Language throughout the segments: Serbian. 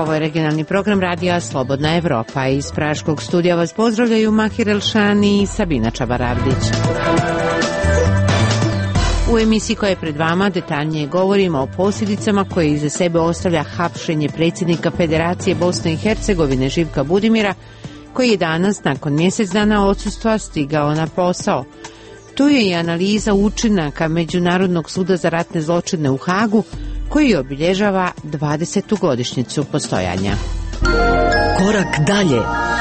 Ovo je regionalni program radija Slobodna Evropa. Iz Praškog studija vas pozdravljaju Mahir Elšani i Sabina Čabaravdić. U emisiji koja je pred vama detaljnije govorimo o posljedicama koje iza sebe ostavlja hapšenje predsjednika Federacije Bosne i Hercegovine Živka Budimira, koji je danas nakon mjesec dana odsustva stigao na posao. Tu je i analiza učinaka Međunarodnog suda za ratne zločine u Hagu, koji obilježava 20. godišnjicu postojanja. Korak dalje.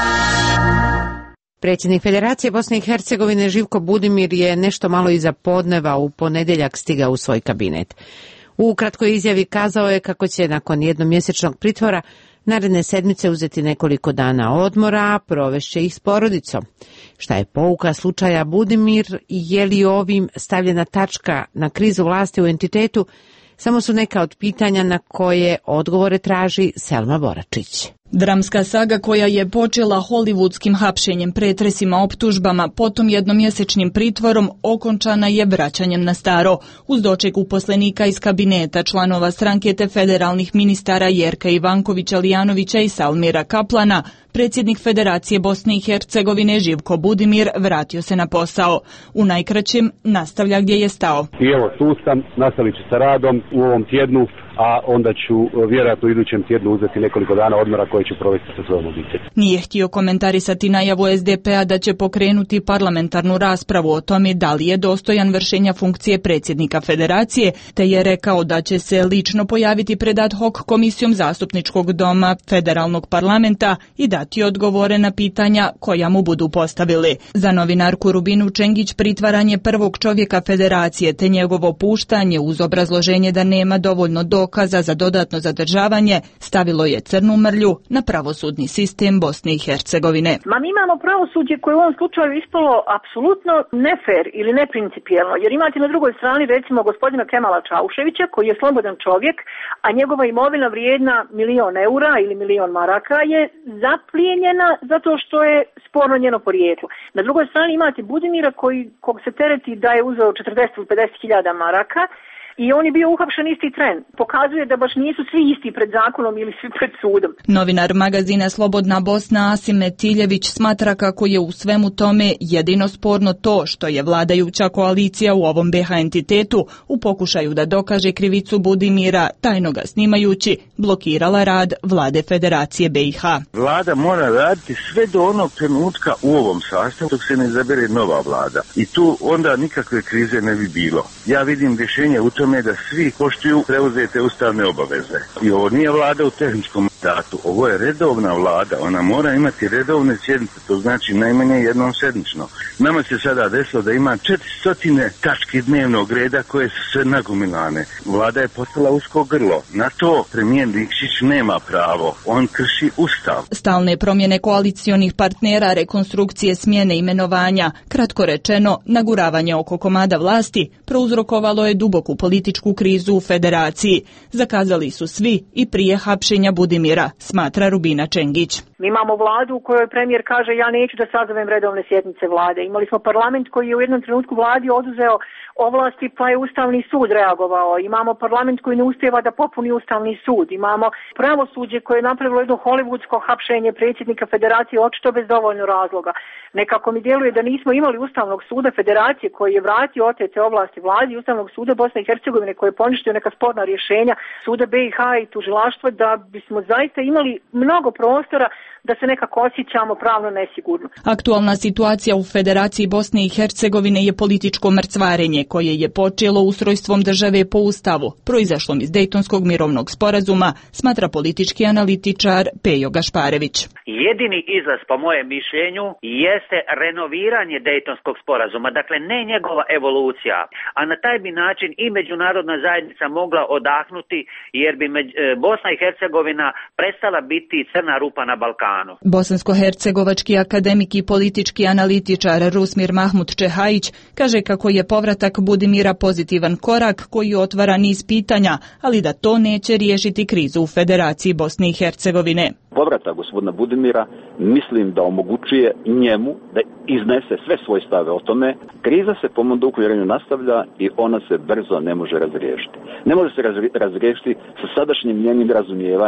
Predsjednik Federacije Bosne i Hercegovine Živko Budimir je nešto malo iza podneva u ponedjeljak stigao u svoj kabinet. U kratkoj izjavi kazao je kako će nakon jednomjesečnog pritvora naredne sedmice uzeti nekoliko dana odmora, a provešće ih s porodicom. Šta je pouka slučaja Budimir i je li ovim stavljena tačka na krizu vlasti u entitetu, samo su neka od pitanja na koje odgovore traži Selma Boračić. Dramska saga koja je počela hollywoodskim hapšenjem, pretresima, optužbama, potom jednomjesečnim pritvorom, okončana je vraćanjem na staro. Uz doček uposlenika iz kabineta, članova stranke te federalnih ministara Jerka Ivankovića, Lijanovića i Salmira Kaplana, predsjednik Federacije Bosne i Hercegovine Živko Budimir vratio se na posao. U najkraćem nastavlja gdje je stao. I evo tu sam, nastavit ću sa radom u ovom tjednu, a onda ću vjerojatno u idućem tjednu uzeti nekoliko dana odmora koje ću provesti sa svojom obitelji. Nije htio komentarisati najavu SDP-a da će pokrenuti parlamentarnu raspravu o tome da li je dostojan vršenja funkcije predsjednika Federacije, te je rekao da će se lično pojaviti pred ad hoc komisijom zastupničkog doma federalnog parlamenta i dati odgovore na pitanja koja mu budu postavili. Za novinarku Rubinu Čengić pritvaranje prvog čovjeka Federacije te njegovo puštanje uz obrazloženje da nema dovoljno dokaza za dodatno zadržavanje stavilo je crnu mrlju na pravosudni sistem Bosne i Hercegovine. Mi imamo pravosuđe koje u ovom slučaju ispalo apsolutno nefer ili neprincipijelno, jer imate na drugoj strani recimo gospodina Kemala Čauševića koji je slobodan čovjek, a njegova imovina vrijedna 1.000.000 eura ili 1.000.000 maraka je zaplijenjena zato što je sporno njeno porijeklo. Na drugoj strani imate Budimira kog se tereti da je uzeo 40 ili 50.000 maraka, i on je bio uhapšen isti tren. Pokazuje da baš nisu svi isti pred zakonom ili svi pred sudom. Novinar magazina Slobodna Bosna Asim Tiljević smatra kako je u svemu tome jedino sporno to što je vladajuća koalicija u ovom BiH entitetu u pokušaju da dokaže krivicu Budimira, tajno ga snimajući, blokirala rad vlade Federacije BiH. Vlada mora raditi sve do onog trenutka u ovom sastavu dok se ne izabere nova vlada. I tu onda nikakve krize ne bi bilo. Ja vidim rješenje u tome da svi poštuju preuzete ustavne obaveze. I ovo nije vlada u tehničkom mandatu, ovo je redovna vlada, ona mora imati redovne sjednice, to znači najmanje jednom sedmično. Nama se sada desilo da ima 400 tački dnevnog reda koje su sve nagomilane. Vlada je postala usko grlo. Na to premijer Nikšić nema pravo, on krši ustav. Stalne promjene koalicionih partnera, rekonstrukcije, smjene, imenovanja, kratko rečeno, naguravanje oko komada vlasti, prouzrokovalo je duboku političku krizu u Federaciji. Zakazali su svi i prije hapšenja Budimira, smatra Rubina Čengić. Mi imamo vladu u kojoj premijer kaže ja neću da sazovem redovne sjednice vlade. Imali smo parlament koji je u jednom trenutku vladi oduzeo ovlasti pa je Ustavni sud reagovao. Imamo parlament koji ne uspijeva da popuni Ustavni sud. Imamo pravosuđe koje je napravilo jedno hollywoodsko hapšenje predsjednika Federacije očito bez dovoljno razloga. Nekako mi djeluje da nismo imali Ustavnog suda Federacije koji je vratio otete ovlasti vladi i Ustavnog suda Bosne i Hercegovine koji je poništio neka sporna rješenja suda BiH i tužilaštva, da bismo zaista imali mnogo prostora da se nekako osjećamo pravno nesigurno. Aktualna situacija u Federaciji Bosne i Hercegovine je političko mrcvarenje koje je počelo ustrojstvom države po ustavu, proizašlom iz Dejtonskog mirovnog sporazuma, smatra politički analitičar Pejo Gašparević. Jedini izlaz, po mojem mišljenju, jeste renoviranje Dejtonskog sporazuma, dakle ne njegova evolucija, a na taj bi način i međunarodna zajednica mogla odahnuti, jer bi Bosna i Hercegovina prestala biti crna rupa na Balkanu. Bosansko-hercegovački akademik i politički analitičar Rusmir Mahmut Čehajić kaže kako je povratak Budimira pozitivan korak koji otvara niz pitanja, ali da to neće riješiti krizu u Federaciji Bosne i Hercegovine. Povratak gospodina Budimira mislim da omogućuje njemu da iznese sve svoje stave o tome. Kriza se po mom uvjerenju nastavlja i ona se brzo ne može razriješiti. Ne može se razriješiti sa sadašnjim njenim razumijevanjem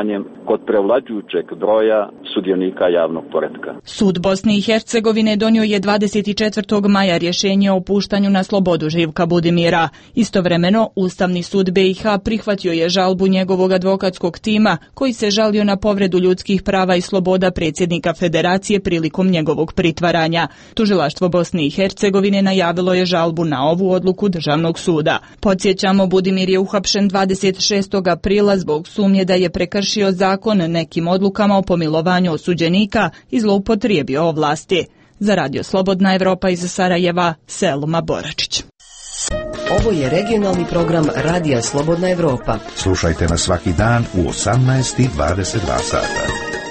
kod prevlađujućeg broja sudionika javnog poretka. Sud Bosne i Hercegovine donio je 24. maja rješenje o puštanju na slobodu Živka Budimira. Istovremeno, Ustavni sud BiH prihvatio je žalbu njegovog advokatskog tima koji se žalio na povredu ljudskih prava i sloboda predsjednika Federacije prilikom njegovog pritvaranja. Tužilaštvo Bosne i Hercegovine najavilo je žalbu na ovu odluku Državnog suda. Podsjećamo, Budimir je uhapšen 26. aprila zbog sumnje da je prekršio zakon nekim odlukama o pomilovanju osuđenika i zloupotrijebio ovlasti. Za Radio Slobodna Evropa iz Sarajeva, Selma Boračić. Ovo je regionalni program Radija Slobodna Evropa. Slušajte nas svaki dan u 18:22 sata.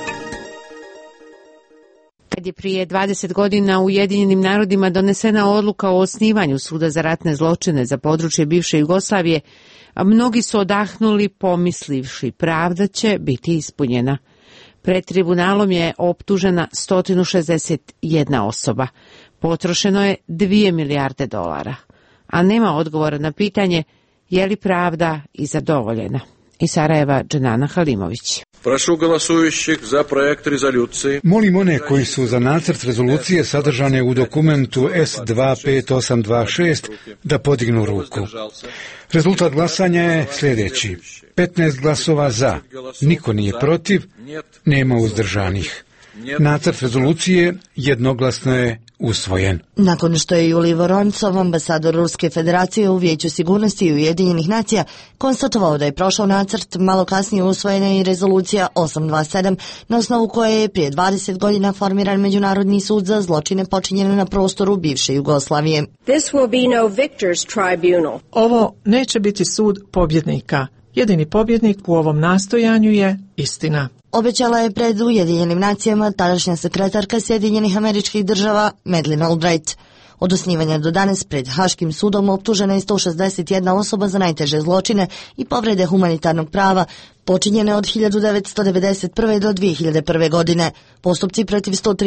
Kad je prije 20 godina u Ujedinjenim narodima donesena odluka o osnivanju Suda za ratne zločine za područje bivše Jugoslavije, a mnogi su odahnuli pomislivši pravda će biti ispunjena. Pred tribunalom je optužena 161 osoba. Potrošeno je 2 milijarde dolara. A nema odgovora na pitanje je li pravda i zadovoljena. Iz Sarajeva, Dženana Halimović. Прошу голосующих за проект резолюции. Molim one koji su za nacrt rezolucije sadržane u dokumentu S25826 da podignu ruku. Rezultat glasanja je sljedeći. 15 glasova za, niko nije protiv, nema uzdržanih. Nacrt rezolucije jednoglasno je usvojen. Nakon što je Julij Voroncov, ambasador Ruske federacije u Vijeću sigurnosti i Ujedinjenih nacija, konstatovao da je prošao nacrt, malo kasnije usvojena i rezolucija 827, na osnovu koje je prije 20 godina formiran Međunarodni sud za zločine počinjene na prostoru bivše Jugoslavije. Ovo neće biti sud pobjednika. Jedini pobjednik u ovom nastojanju je istina. Obećala je pred Ujedinjenim nacijama tadašnja sekretarka Sjedinjenih Američkih Država Madeleine Albright. Od osnivanja do danas pred Haškim sudom optužena je 161 osoba za najteže zločine i povrede humanitarnog prava počinjene od 1991. do 2001. godine. Postupci protiv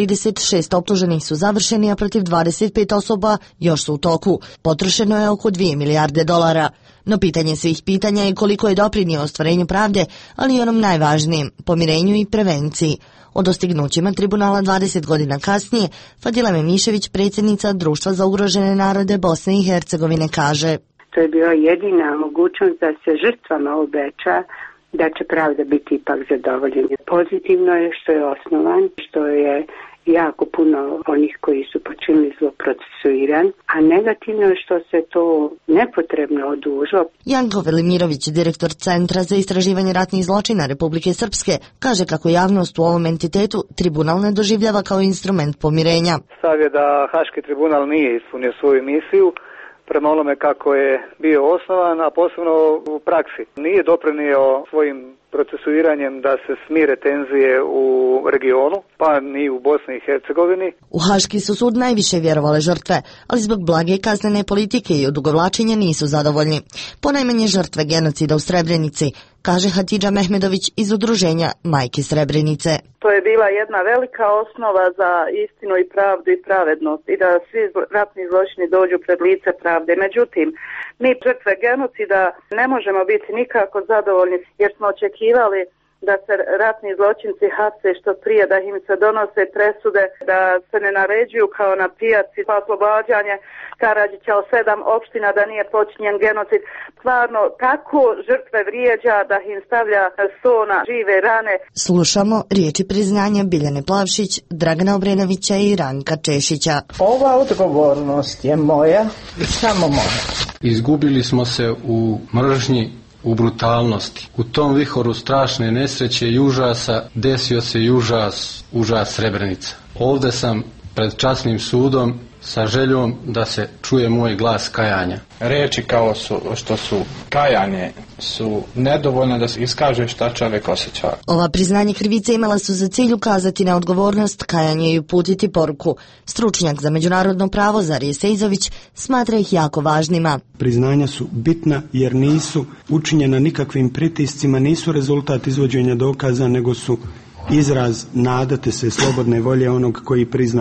136 optuženih su završeni, a protiv 25 osoba još su u toku. Potrošeno je oko 2 milijarde dolara. No pitanje svih pitanja je koliko je doprinio ostvarenju pravde, ali i onom najvažnijem, pomirenju i prevenciji. O dostignućima tribunala 20 godina kasnije, Fadila Memišević, predsjednica Društva za ugrožene narode Bosne i Hercegovine, kaže: To je bila jedina mogućnost da se žrtvama obeća da će pravda biti ipak zadovoljena. Pozitivno je što je osnovan, što je jako puno onih koji su počinili zlo procesuiran, a negativno je što se to nepotrebno odužilo. Janko Velimirović, direktor Centra za istraživanje ratnih zločina Republike Srpske, kaže kako javnost u ovom entitetu tribunal ne doživljava kao instrument pomirenja. Stav je da Haški tribunal nije ispunio svoju misiju prema onome kako je bio osnovan, a posebno u praksi. Nije doprinio svojim procesuiranjem da se smire tenzije u regionu, pa ni u Bosni i Hercegovini. U Haški su sud najviše vjerovale žrtve, ali zbog blage kaznene politike i odugovlačenja nisu zadovoljni. Ponajmanje žrtve genocida u Srebrenici, kaže Hatidža Mehmedović iz udruženja Majke Srebrenice. To je bila jedna velika osnova za istinu i pravdu i pravednost i da svi ratni zločini dođu pred lice pravde. Međutim, mi žrtve genocida ne možemo biti nikako zadovoljni jer smo očekivali da se ratni zločinci hapse što prije, da im se donose presude, da se ne naređuju kao na pijaci pa oslobađanje Karadžića o 7 opština da nije počinjen genocid. Stvarno, tako žrtve vrijeđa da im stavlja so na žive rane. Slušamo riječi priznanja Biljane Plavšić, Dragana Obrenovića i Ranka Češića. Ova odgovornost je moja i samo moja. Izgubili smo se u mržnji, u brutalnosti. U tom vihoru strašne nesreće i užasa desio se i užas Srebrenica. Ovdje sam pred časnim sudom sa željom da se čuje moj glas kajanja. Riječi kao što su kajanje su nedovoljne da se iskaže šta čovjek osjeća. Ova priznanje krivice imala su za cilj ukazati na odgovornost, kajanje i uputiti poruku. Stručnjak za međunarodno pravo Zarije Sejzović smatra ih jako važnima. Priznanja su bitna jer nisu učinjena nikakvim pritiscima, nisu rezultat izvođenja dokaza, nego su izraz nadate se slobodne volje onog koji priznaje.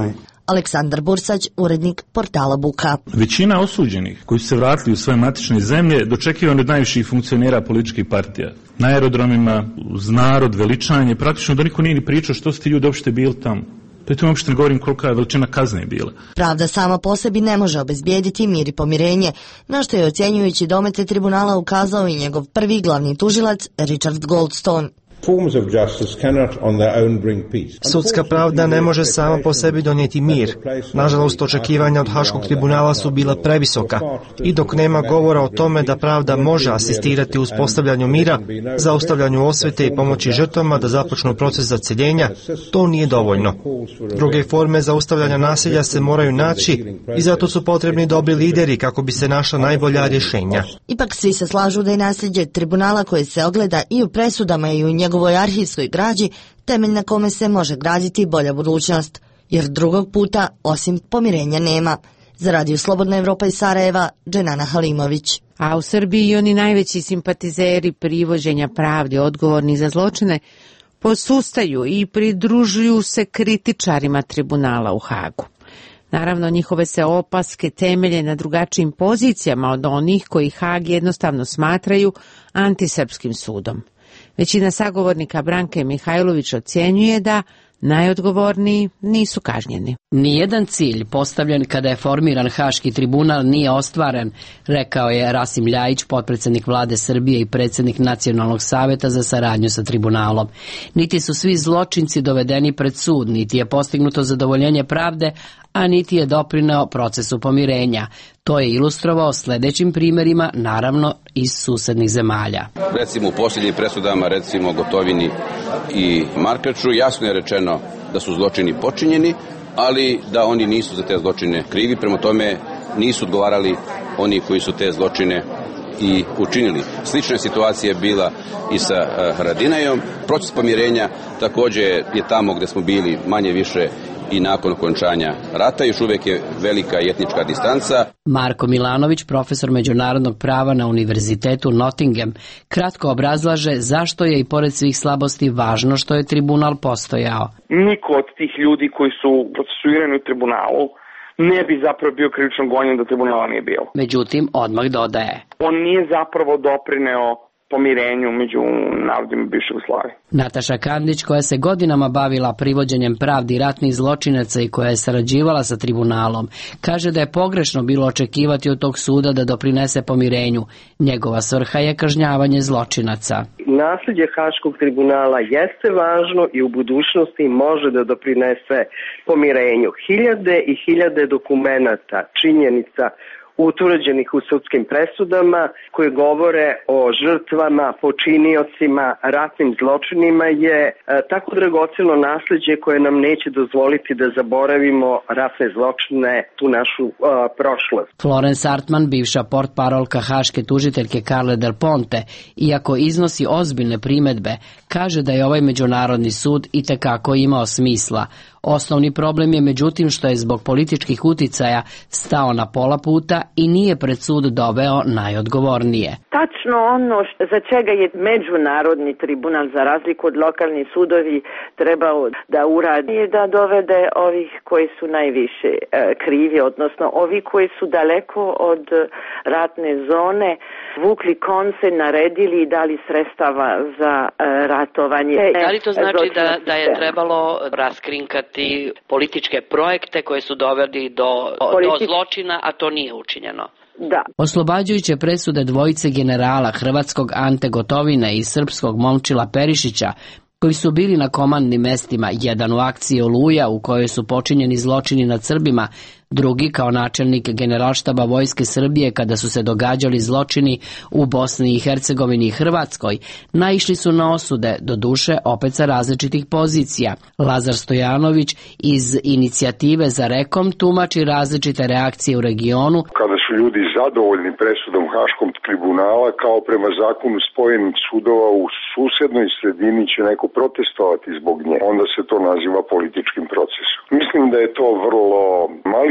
Aleksandar Bursać, urednik portala Buka. Većina osuđenih koji su se vratili u svoje matične zemlje dočekivani od najviših funkcionera političkih partija. Na aerodromima, uz narod, veličanje, praktično da niko nije ni pričao što su ti ljudi uopšte bili tamo. Pritom uopšte ne govorim kolika je veličina kazne bila. Pravda sama po sebi ne može obezbijediti mir i pomirenje, na što je ocjenjujući domete tribunala ukazao i njegov prvi glavni tužilac Richard Goldstone. Sudska pravda ne može sama po sebi donijeti mir. Nažalost, očekivanja od Haškog tribunala su bila previsoka i dok nema govora o tome da pravda može asistirati u uspostavljanju mira, zaustavljanju osvete i pomoći žrtvama da započnu proces zaceljenja, to nije dovoljno. Druge forme zaustavljanja nasilja se moraju naći i zato su potrebni dobri lideri kako bi se našla najbolja rješenja. Ipak svi se slažu da je nasljeđe tribunala koje se ogleda i u presudama i u njegovoj arhivskoj građi temelj na kome se može graditi bolja budućnost, jer drugog puta osim pomirenja nema. Za Radio Slobodna Evropa iz Sarajeva, Dženana Halimović. A u Srbiji i oni najveći simpatizeri privođenja pravde odgovorni za zločine posustaju i pridružuju se kritičarima tribunala u Hagu. Naravno, njihove se opaske temelje na drugačijim pozicijama od onih koji Hag jednostavno smatraju antisrpskim sudom. Većina sagovornika Branke Mihajlović ocjenjuje da najodgovorniji nisu kažnjeni. Nijedan cilj postavljen kada je formiran Haški tribunal nije ostvaren, rekao je Rasim Ljajić, potpredsjednik vlade Srbije i predsjednik Nacionalnog saveta za saradnju sa tribunalom. Niti su svi zločinci dovedeni pred sud, niti je postignuto zadovoljenje pravde, a niti je doprineo procesu pomirenja. To je ilustrovao sljedećim primjerima, naravno iz susednih zemalja. Recimo u posljednjim presudama, recimo Gotovini i Markaču, jasno je rečeno da su zločini počinjeni, ali da oni nisu za te zločine krivi, prema tome nisu odgovarali oni koji su te zločine i učinili. Slična situacija je bila i sa Haradinajom. Proces pomirenja također je tamo gdje smo bili manje više i nakon okončanja rata, još uvijek je velika etnička distanca. Marko Milanović, profesor međunarodnog prava na Univerzitetu Nottingham, kratko obrazlaže zašto je i pored svih slabosti važno što je tribunal postojao. Niko od tih ljudi koji su procesuirani u tribunalu ne bi zapravo bio krivično gonjen da tribunala nije bilo. Međutim, odmah dodaje. On nije zapravo doprineo pomirenju među narodima bivše Jugoslavije. Nataša Kandić, koja se godinama bavila privođenjem pravdi ratnih zločinaca i koja je sarađivala sa tribunalom, kaže da je pogrešno bilo očekivati od tog suda da doprinese pomirenju. Njegova svrha je kažnjavanje zločinaca. Nasljeđe Haškog tribunala jeste važno i u budućnosti može da doprinese pomirenju. Hiljade i hiljade dokumenata, činjenica utvrđenih u sudskim presudama koje govore o žrtvama, počiniocima, ratnim zločinima je tako dragoceno nasljeđe koje nam neće dozvoliti da zaboravimo ratne zločine, tu našu prošlost. Florence Artman, bivša portparolka haške tužiteljke Carle Del Ponte, iako iznosi ozbiljne primedbe, kaže da je ovaj međunarodni sud itekako imao smisla. Osnovni problem je međutim što je zbog političkih uticaja stao na pola puta i nije pred sud doveo najodgovornije. Tačno ono za čega je međunarodni tribunal za razliku od lokalnih sudovi trebao da uradi je da dovede ovih koji su najviše krivi, odnosno ovi koji su daleko od ratne zone, vukli konce, naredili i dali sredstava za ratovanje. Da li to znači da je trebalo raskrinkati političke projekte koje su doveli do zločina, a to nije učinjeno? Da. Oslobađajuće presude dvojice generala hrvatskog Ante Gotovine i srpskog Momčila Perišića, koji su bili na komandnim mestima, jedan u akciji Oluja u kojoj su počinjeni zločini nad Srbima, drugi kao načelnik generalštaba Vojske Srbije kada su se događali zločini u Bosni i Hercegovini i Hrvatskoj, naišli su na osude, doduše opet sa različitih pozicija. Lazar Stojanović iz Inicijative za Rekom tumači različite reakcije u regionu. Kada su ljudi zadovoljni presudom Haškog tribunala, kao prema zakonu spojenih sudova u susednoj sredini će neko protestovati zbog nje, onda se to naziva političkim procesom. Mislim da je to vrlo mali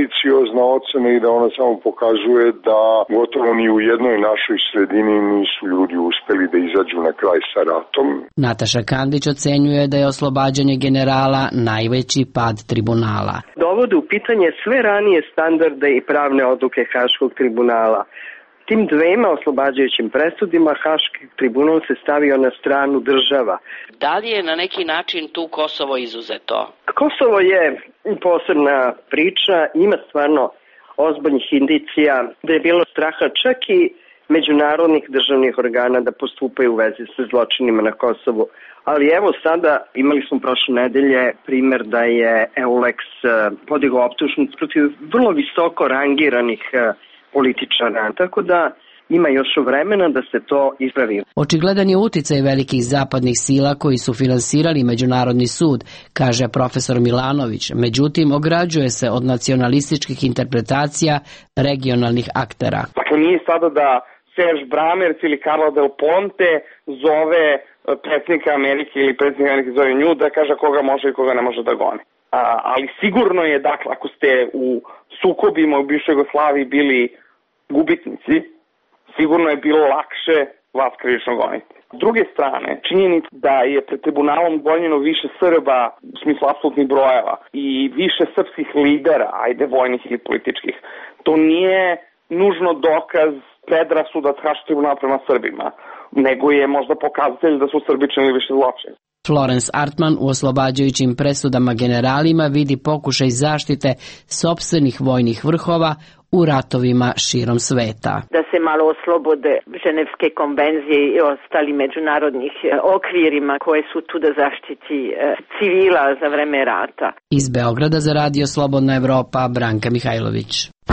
maliciozna ocena i da ona samo pokazuje da gotovo ni u jednoj našoj sredini nisu ljudi uspeli da izađu na kraj sa ratom. Nataša Kandić ocenjuje da je oslobađanje generala najveći pad tribunala. Dovode u pitanje sve ranije standarde i pravne odluke Haškog tribunala. Tim dvema oslobađajućim presudima Haški tribunal se stavio na stranu država. Da li je na neki način tu Kosovo izuzeto? Kosovo je posebna priča, ima stvarno ozbiljnih indicija da je bilo straha čak i međunarodnih državnih organa da postupaju u vezi sa zločinima na Kosovu. Ali evo sada imali smo prošle nedelje primer da je EULEX podigao optužnicu protiv vrlo visoko rangiranih političara, tako da ima još vremena da se to ispravi. Očigledan je uticaj velikih zapadnih sila koji su finansirali Međunarodni sud, kaže profesor Milanović, međutim ograđuje se od nacionalističkih interpretacija regionalnih aktera. Dakle, nije sada da Serge Bramerc ili Carlo Del Ponte zove predsjednika Amerike ili predsjednika Amerike zove nju da kaže koga može i koga ne može da goni. Ali sigurno je, dakle, ako ste u sukobima u bivšoj Jugoslaviji bili gubitnici, sigurno je bilo lakše vas krivično goniti. S druge strane, činjenica da je pred tribunalom gonjeno više Srba u smislu apsolutnih brojeva i više srpskih lidera, ajde vojnih ili političkih, to nije nužno dokaz predrasuda Haškog tribunala prema Srbima, nego je možda pokazatelj da su Srbi činili više zločina. Florence Artman u oslobađajućim presudama generalima vidi pokušaj zaštite sopstvenih vojnih vrhova u ratovima širom sveta. Da se malo oslobode Ženevske konvencije i ostali međunarodnih okvirima koje su tu da zaštiti civila za vreme rata. Iz Beograda za Radio Slobodna Evropa, Branka Mihajlović.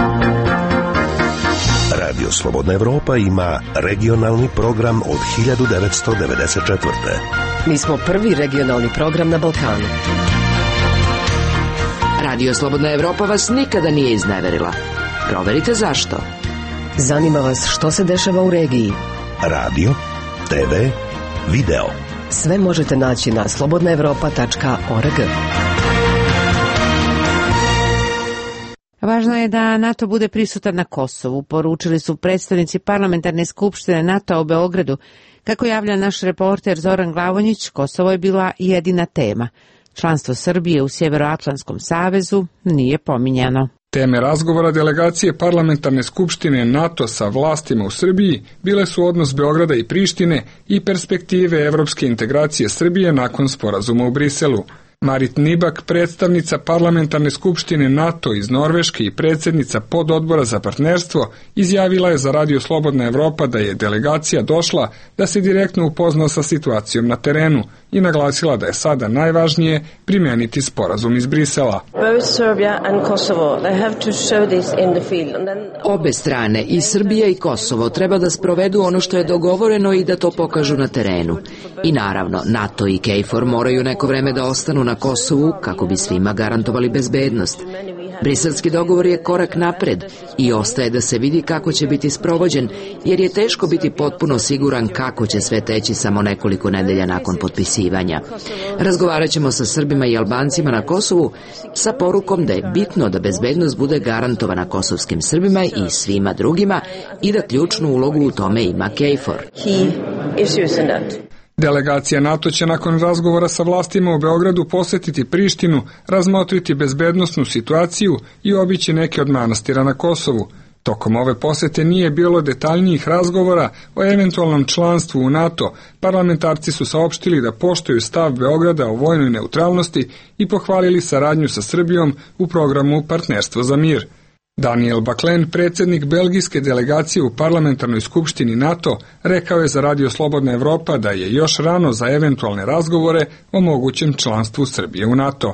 Radio Slobodna Evropa ima regionalni program od 1994. Mi smo prvi regionalni program na Balkanu. Radio Slobodna Evropa vas nikada nije izneverila. Proverite zašto. Zanima vas što se dešava u regiji. Radio, TV, video. Sve možete naći na slobodnaevropa.org. Važno je da NATO bude prisutan na Kosovu, poručili su predstavnici Parlamentarne skupštine NATO u Beogradu. Kako javlja naš reporter Zoran Glavonjić, Kosovo je bila jedina tema. Članstvo Srbije u Sjevernoatlantskom savezu nije pominjano. Teme razgovora delegacije Parlamentarne skupštine NATO sa vlastima u Srbiji bile su odnos Beograda i Prištine i perspektive evropske integracije Srbije nakon sporazuma u Briselu. Marit Nibak, predstavnica Parlamentarne skupštine NATO iz Norveške i predsjednica pododbora za partnerstvo, izjavila je za Radio Slobodna Evropa da je delegacija došla da se direktno upozna sa situacijom na terenu i naglasila da je sada najvažnije primijeniti sporazum iz Brisela. Obe strane, i Srbija i Kosovo, treba da sprovedu ono što je dogovoreno i da to pokažu na terenu. I naravno, NATO i KFOR moraju neko vreme da ostanu na Kosovu kako bi svima garantovali bezbednost. Briselski dogovor je korak napred i ostaje da se vidi kako će biti sprovođen, jer je teško biti potpuno siguran kako će sve teći samo nekoliko nedelja nakon potpisivanja. Razgovarat ćemo sa Srbima i Albancima na Kosovu sa porukom da je bitno da bezbednost bude garantovana kosovskim Srbima i svima drugima i da ključnu ulogu u tome ima KFOR. Delegacija NATO će nakon razgovora sa vlastima u Beogradu posjetiti Prištinu, razmotriti bezbednosnu situaciju i obići neke od manastira na Kosovu. Tokom ove posjete nije bilo detaljnijih razgovora o eventualnom članstvu u NATO. Parlamentarci su saopštili da poštuju stav Beograda o vojnoj neutralnosti i pohvalili saradnju sa Srbijom u programu Partnerstvo za mir. Daniel Baklen, predsjednik belgijske delegacije u Parlamentarnoj skupštini NATO, rekao je za Radio Slobodna Evropa da je još rano za eventualne razgovore o mogućem članstvu Srbije u NATO.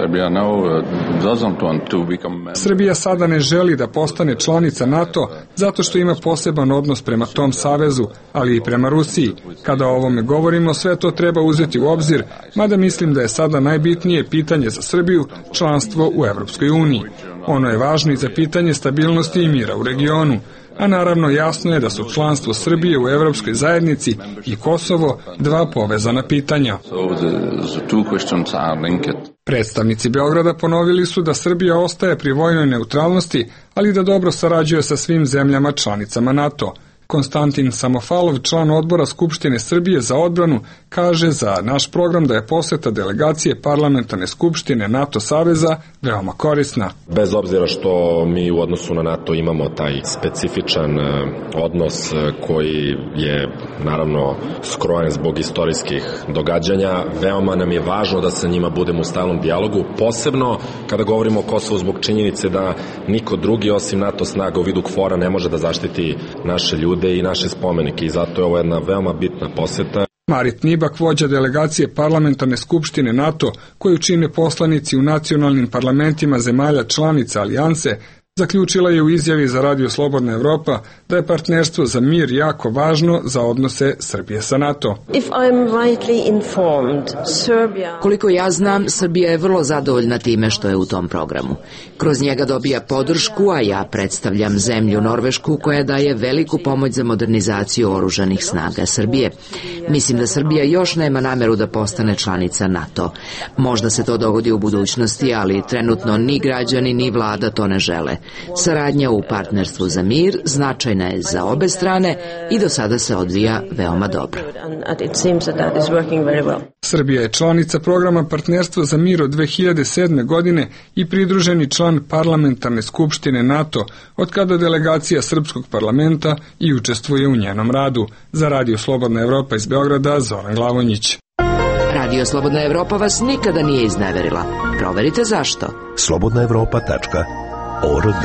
Srbija sada ne želi da postane članica NATO zato što ima poseban odnos prema tom savezu, ali i prema Rusiji. Kada o ovome govorimo, sve to treba uzeti u obzir, mada mislim da je sada najbitnije pitanje za Srbiju članstvo u Evropskoj uniji. Ono je važno i za pitanje stabilnosti i mira u regionu. a naravno jasno je da su članstvo Srbije u Evropskoj zajednici i Kosovo dva povezana pitanja. Predstavnici Beograda ponovili su da Srbija ostaje pri vojnoj neutralnosti, ali da dobro sarađuje sa svim zemljama članicama NATO. Konstantin Samofalov, član odbora Skupštine Srbije za odbranu, kaže za naš program da je poseta delegacije parlamentarne skupštine NATO saveza veoma korisna. Bez obzira što mi u odnosu na NATO imamo taj specifičan odnos koji je naravno skrojen zbog istorijskih događanja, veoma nam je važno da sa njima budemo u stalnom dijalogu, posebno kada govorimo o Kosovu zbog činjenice da niko drugi osim NATO snaga u vidu KFOR-a ne može da zaštiti naše ljude i naše spomenike i zato je ovo jedna veoma bitna poseta. Marit Nibak, vođa delegacije parlamentarne skupštine NATO, koju čine poslanici u nacionalnim parlamentima zemalja članica alijanse, zaključila je u izjavi za Radio Slobodna Evropa da je partnerstvo za mir jako važno za odnose Srbije sa NATO. Koliko ja znam, Srbija je vrlo zadovoljna time što je u tom programu. Kroz njega dobija podršku, a ja predstavljam zemlju Norvešku koja daje veliku pomoć za modernizaciju oružanih snaga Srbije. Mislim da Srbija još nema nameru da postane članica NATO. Možda se to dogodi u budućnosti, ali trenutno ni građani ni vlada to ne žele. Saradnja u partnerstvu za mir značajna je za obe strane i do sada se odvija veoma dobro. Srbija je članica programa Partnerstvo za mir od 2007. godine i pridruženi član parlamentarne skupštine NATO, od kada delegacija Srpskog parlamenta i učestvuje u njenom radu. Za Radio Slobodna Evropa iz Beograda, Zoran Glavonjić. Radio Slobodna Evropa vas nikada nije izneverila. Proverite zašto. slobodnaevropa.org.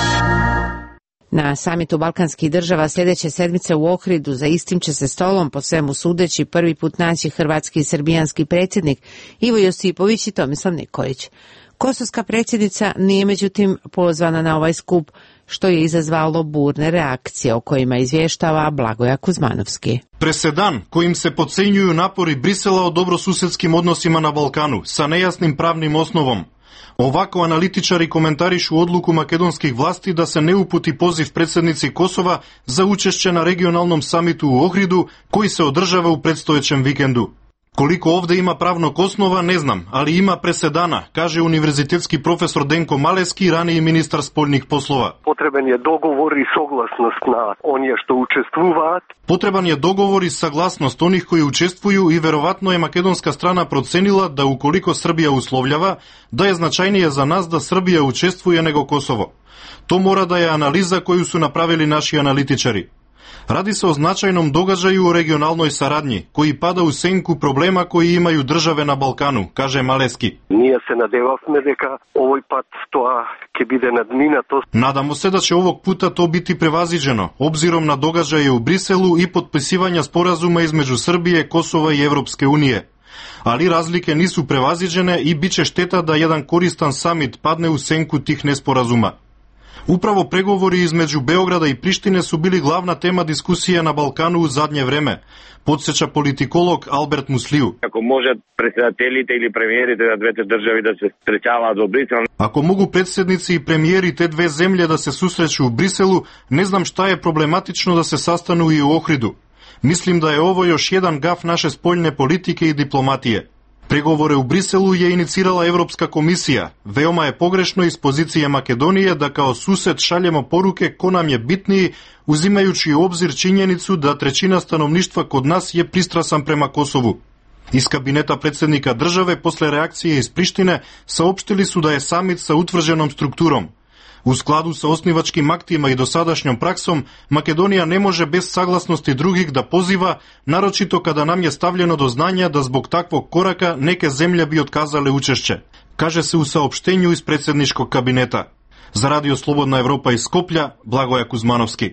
Na samitu balkanskih država sljedeće sedmice u Ohridu za istim će se stolom po svemu sudeći prvi put naći hrvatski i srbijanski predsjednik Ivo Josipović i Tomislav Nikolić. Kosovska predsjednica nije međutim pozvana na ovaj skup, što je izazvalo burne reakcije o kojima izvještava Blagoja Kuzmanovski. Presedan kojim se podcenjuju napori Brisela o dobrosusedskim odnosima na Balkanu sa nejasnim pravnim osnovom. Ovako analitičari komentarišu odluku makedonskih vlasti da se ne uputi poziv predsjednici Kosova za učešće na regionalnom samitu u Ohridu koji se održava u predstojećem vikendu. Koliko ovdje ima pravnog osnova ne znam, ali ima presedana, kaže univerzitetski profesor Denko Maleski, raniji ministar spoljnih poslova. Potreban je dogovor i saglasnost na onje što učestvuvat. Potreban je dogovor i saglasnost onih koji učestvuju i verovatno je makedonska strana procenila da ukoliko Srbija uslovljava, da je značajnije za nas da Srbija učestvuje nego Kosovo. To mora da je analiza koju su napravili naši analitičari. Radi se o značajnom događaju u regionalnoj saradnji, koji pada u senku problema koji imaju države na Balkanu, kaže Maleski. Nije se nadevavme deka ovoj pat toa ke bide nadmina to. Nadamo se da će ovog puta to biti prevaziđeno, obzirom na događaje u Briselu i potpisivanja sporazuma između Srbije, Kosova i Evropske unije. Ali razlike nisu prevaziđene i bit će šteta da jedan koristan samit padne u senku tih nesporazuma. Upravo pregovori između Beograda i Prištine su bili glavna tema diskusije na Balkanu u zadnje vreme, podsjeća politikolog Albert Musliju. Ako može predsjedateljite ili premijerite na dve te državi da se srećava do Brisela. Ako mogu predsjednici i premijeri te dve zemlje da se susreću u Briselu, ne znam šta je problematično da se sastanu i u Ohridu. Mislim da je ovo još jedan gaf naše spoljne politike i diplomatije. Pregovore u Briselu je inicirala Evropska komisija. Veoma je pogrešno iz pozicije Makedonije da kao sused šaljemo poruke ko nam je bitniji, uzimajući u obzir činjenicu da trećina stanovništva kod nas je pristrasan prema Kosovu. Iz kabineta predsjednika države posle reakcije iz Prištine saopštili su da je samit sa utvrđenom strukturom. U skladu sa osnivačkim aktima i dosadašnjom praksom, Makedonija ne može bez saglasnosti drugih da poziva, naročito kada nam je stavljeno do znanja da zbog takvog koraka neke zemlje bi otkazale učešće, kaže se u saopštenju iz predsjedničkog kabineta. Za Radio Slobodna Evropa iz Skoplja, Blagoja Kuzmanovski.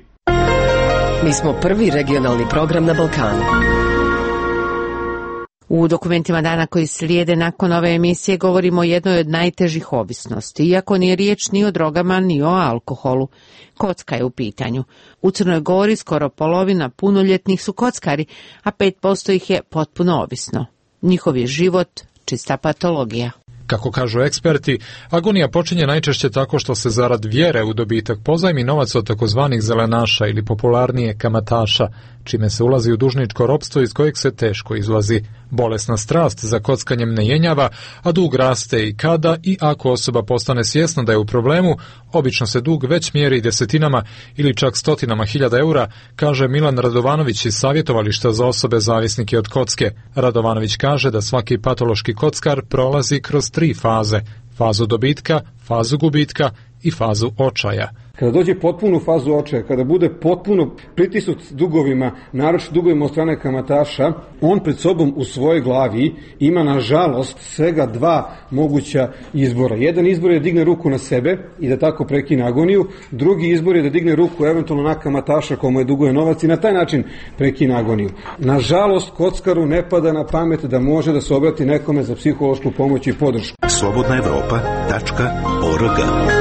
Mi smo prvi regionalni program na Balkanu. U dokumentima dana koji slijede nakon ove emisije govorimo o jednoj od najtežih ovisnosti, iako nije riječ ni o drogama ni o alkoholu. Kocka je u pitanju. U Crnoj Gori skoro polovina punoljetnih su kockari, a 5% ih je potpuno ovisno. Njihov je život čista patologija. Kako kažu eksperti, agonija počinje najčešće tako što se zarad vjere u dobitak pozajmi novac od takozvanih zelenaša ili popularnije kamataša, čime se ulazi u dužničko ropstvo iz kojeg se teško izlazi. Bolesna strast za kockanjem ne jenjava, a dug raste i kada i ako osoba postane svjesna da je u problemu, obično se dug već mjeri desetinama ili čak stotinama hiljada eura, kaže Milan Radovanović iz savjetovališta za osobe zavisnike od kocke. Radovanović kaže da svaki patološki kockar prolazi kroz 3 faze: fazu dobitka, fazu gubitka i fazu očaja. Kada dođe potpunu fazu očaja, kada bude potpuno pritisnut dugovima, naročito dugovima od strane kamataša, on pred sobom u svojoj glavi ima nažalost svega 2 moguća izbora. Jedan izbor je da digne ruku na sebe i da tako prekine agoniju, drugi izbor je da digne ruku eventualno na kamataša komu je duguje novac i na taj način prekine agoniju. Nažalost, kockaru ne pada na pamet da može da se obrati nekome za psihološku pomoć i podršku. slobodnaevropa.org.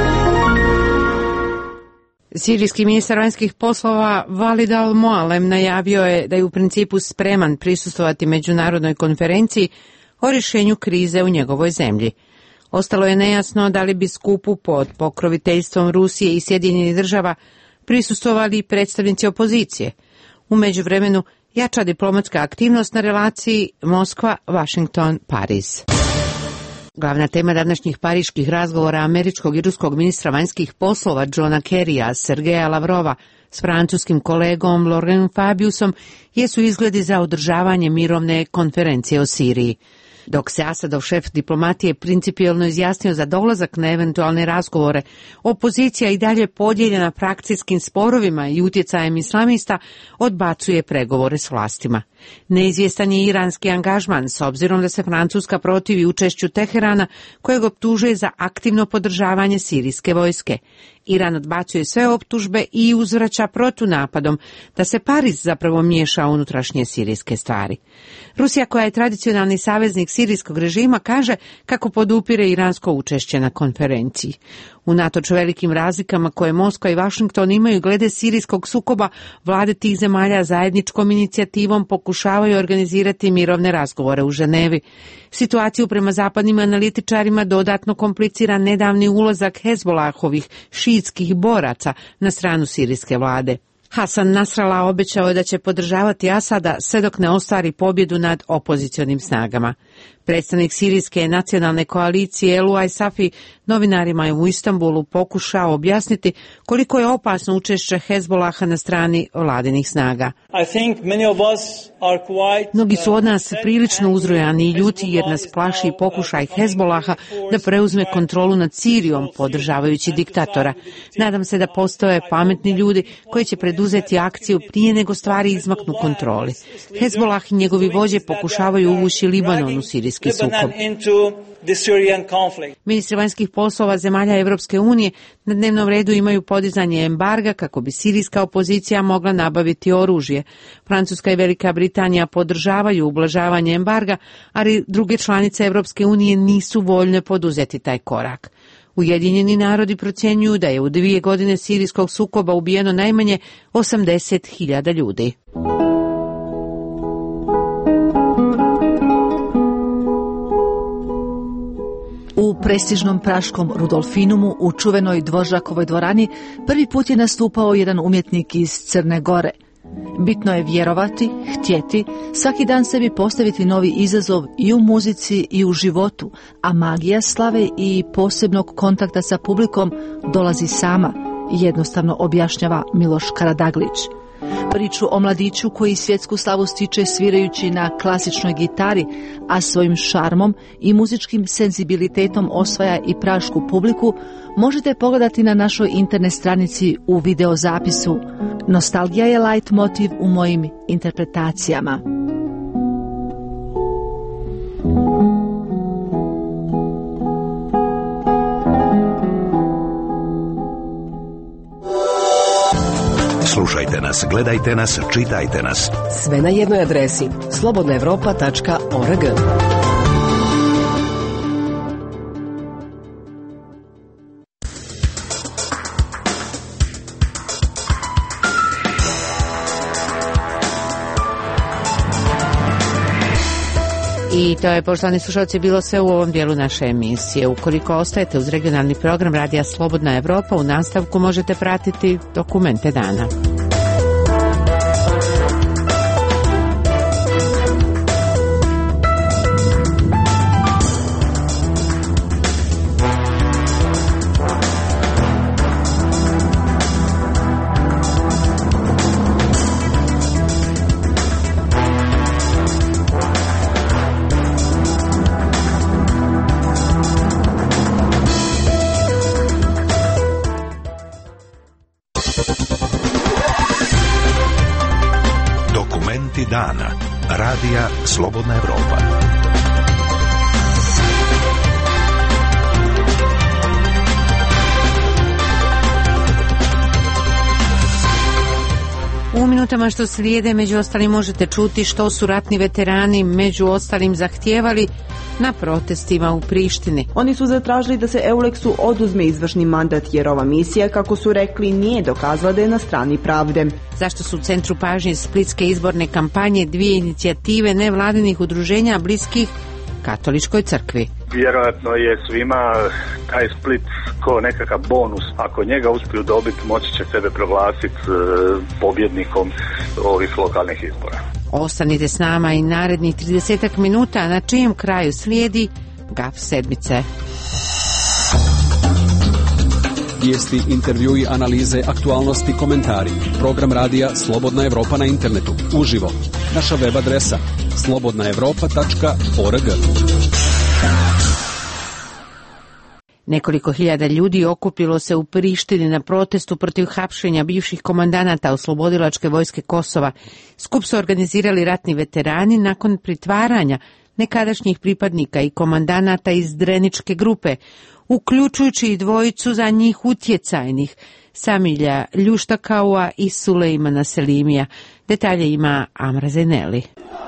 Sirijski ministar vanjskih poslova Walid al-Mualem najavio je da je u principu spreman prisustvovati međunarodnoj konferenciji o rješenju krize u njegovoj zemlji. Ostalo je nejasno da li bi skupu pod pokroviteljstvom Rusije i Sjedinjenih Država prisustvovali predstavnici opozicije. U međuvremenu jača diplomatska aktivnost na relaciji Moskva-Washington-Pariz. Glavna tema današnjih pariških razgovora američkog i ruskog ministra vanjskih poslova Johna Kerrya, Sergeja Lavrova s francuskim kolegom Laurent Fabiusom jesu izgledi za održavanje mirovne konferencije o Siriji. Dok se Asadov šef diplomatije principijelno izjasnio za dolazak na eventualne razgovore, opozicija i dalje podijeljena frakcijskim sporovima i utjecajem islamista odbacuje pregovore s vlastima. Neizvjestan je iranski angažman s obzirom da se Francuska protivi učešću Teherana kojeg optužuje za aktivno podržavanje sirijske vojske. Iran odbacuje sve optužbe i uzvraća protunapadom da se Pariz zapravo miješa u unutrašnje sirijske stvari. Rusija, koja je tradicionalni saveznik sirijskog režima, kaže kako podupire iransko učešće na konferenciji. Unatoč velikim razlikama koje Moskva i Washington imaju glede sirijskog sukoba, vlade tih zemalja zajedničkom inicijativom pokušavaju organizirati mirovne razgovore u Ženevi. Situaciju prema zapadnim analitičarima dodatno komplicira nedavni ulazak Hezbollahovih šiitskih boraca na stranu sirijske vlade. Hasan Nasrallah obećao je da će podržavati Asada sve dok ne ostvari pobjedu nad opozicionim snagama. Predstavnik sirijske nacionalne koalicije Eluaj Safi novinarima je u Istanbulu pokušao objasniti koliko je opasno učešće Hezbollaha na strani vladinih snaga. Mnogi su od nas prilično uzrujani i ljuti jer nas plaši pokušaj Hezbollaha da preuzme kontrolu nad Sirijom podržavajući diktatora. Nadam se da postoje pametni ljudi koji će preduzeti akciju prije nego stvari izmaknu kontroli. Hezbollah i njegovi vođe pokušavaju uvući Libanon u sirijski sukob. Ministri vanjskih poslova zemalja Evropske unije na dnevnom redu imaju podizanje embarga kako bi sirijska opozicija mogla nabaviti oružje. Francuska i Velika Britanija podržavaju ublažavanje embarga, ali druge članice Evropske unije nisu voljne poduzeti taj korak. Ujedinjeni narodi procjenjuju da je u 2 godine sirijskog sukoba ubijeno najmanje 80.000 ljudi. U prestižnom praškom Rudolfinumu u čuvenoj Dvožakovoj dvorani prvi put je nastupao jedan umjetnik iz Crne Gore. Bitno je vjerovati, htjeti, svaki dan sebi postaviti novi izazov i u muzici i u životu, a magija slave i posebnog kontakta sa publikom dolazi sama, jednostavno objašnjava Miloš Karadaglić. Priču o mladiću koji svjetsku slavu stiče svirajući na klasičnoj gitari, a svojim šarmom i muzičkim senzibilitetom osvaja i prašku publiku, možete pogledati na našoj internet stranici u videozapisu. Nostalgija je light motiv u mojim interpretacijama. Slušajte nas, gledajte nas, čitajte nas. Sve na jednoj adresi slobodnaevropa.org. I to je, poštovani slušalci, bilo sve u ovom dijelu naše emisije. Ukoliko ostajete uz regionalni program Radija Slobodna Evropa, u nastavku možete pratiti dokumente dana. Dana. Radija Slobodna Evropa. U minutama što slijede, među ostalim, možete čuti što su ratni veterani među ostalim zahtijevali na protestima u Prištini. Oni su zatražili da se Euleksu oduzme izvršni mandat jer ova misija, kako su rekli, nije dokazala da je na strani pravde. Zašto su u centru pažnje splitske izborne kampanje dvije inicijative nevladinih udruženja bliskih katoličkoj crkvi? Vjerojatno je svima taj Split ko nekakav bonus. Ako njega uspiju dobiti, moći će sebe proglasiti pobjednikom ovih lokalnih izbora. Ostanite s nama i narednih 30 minuta, na čijem kraju slijedi Gaf sedmice. Vijesti, intervjui, analize, aktualnosti, komentari. Program radija Slobodna Evropa na internetu. Uživo. Naša web adresa slobodnaevropa.org. Nekoliko hiljada ljudi okupilo se u Prištini na protestu protiv hapšenja bivših komandanata oslobodilačke vojske Kosova. Skup su organizirali ratni veterani nakon pritvaranja nekadašnjih pripadnika i komandanata iz Dreničke grupe, uključujući i dvojicu za njih utjecajnih, Samilja Ljuštakaua i Sulejmana Selimija. Detalje ima Amra Zeneli.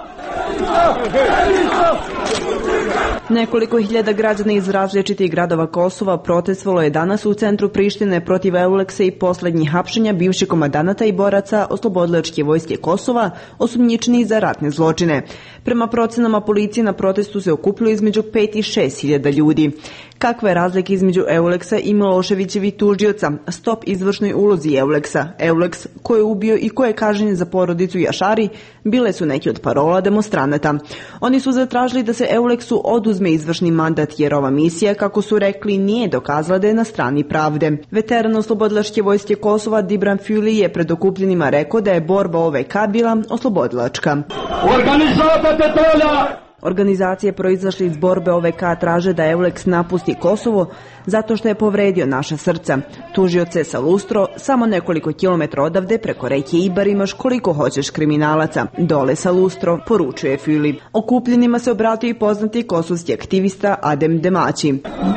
Nekoliko hiljada građana iz različitih gradova Kosova protestovalo je danas u centru Prištine protiv Euleksa i posljednjih hapšenja bivših komandanata i boraca oslobodilačke vojske Kosova, osumnjičenih za ratne zločine. Prema procenama policije na protestu se okupilo između 5 i 6 hiljada ljudi. Kakva je razlika između Euleksa i Miloševićevih tužioca? Stop izvršnoj ulozi Euleksa. Euleks, ko je ubio i ko je kažnjen za porodicu Jašari, bile su neki od parola demonstranata. Oni su zatražili da se Euleksu oduzme izvršni mandat jer ova misija, kako su rekli, nije dokazala da je na strani pravde. Veteran oslobodilačke vojske Kosova Dibran Füli je pred okupljenima rekao da je borba OVK bila oslobodilačka. Organizacije proizašle iz borbe OVK traže da Euleks napusti Kosovo zato što je povredio naša srca. Tužioce sa Lustro, samo nekoliko kilometra odavde preko reke Ibar imaš koliko hoćeš kriminalaca. Dole sa Lustro, poručuje Füli. Okupljenima se obratio i poznati kosovski aktivista Adem Demaći.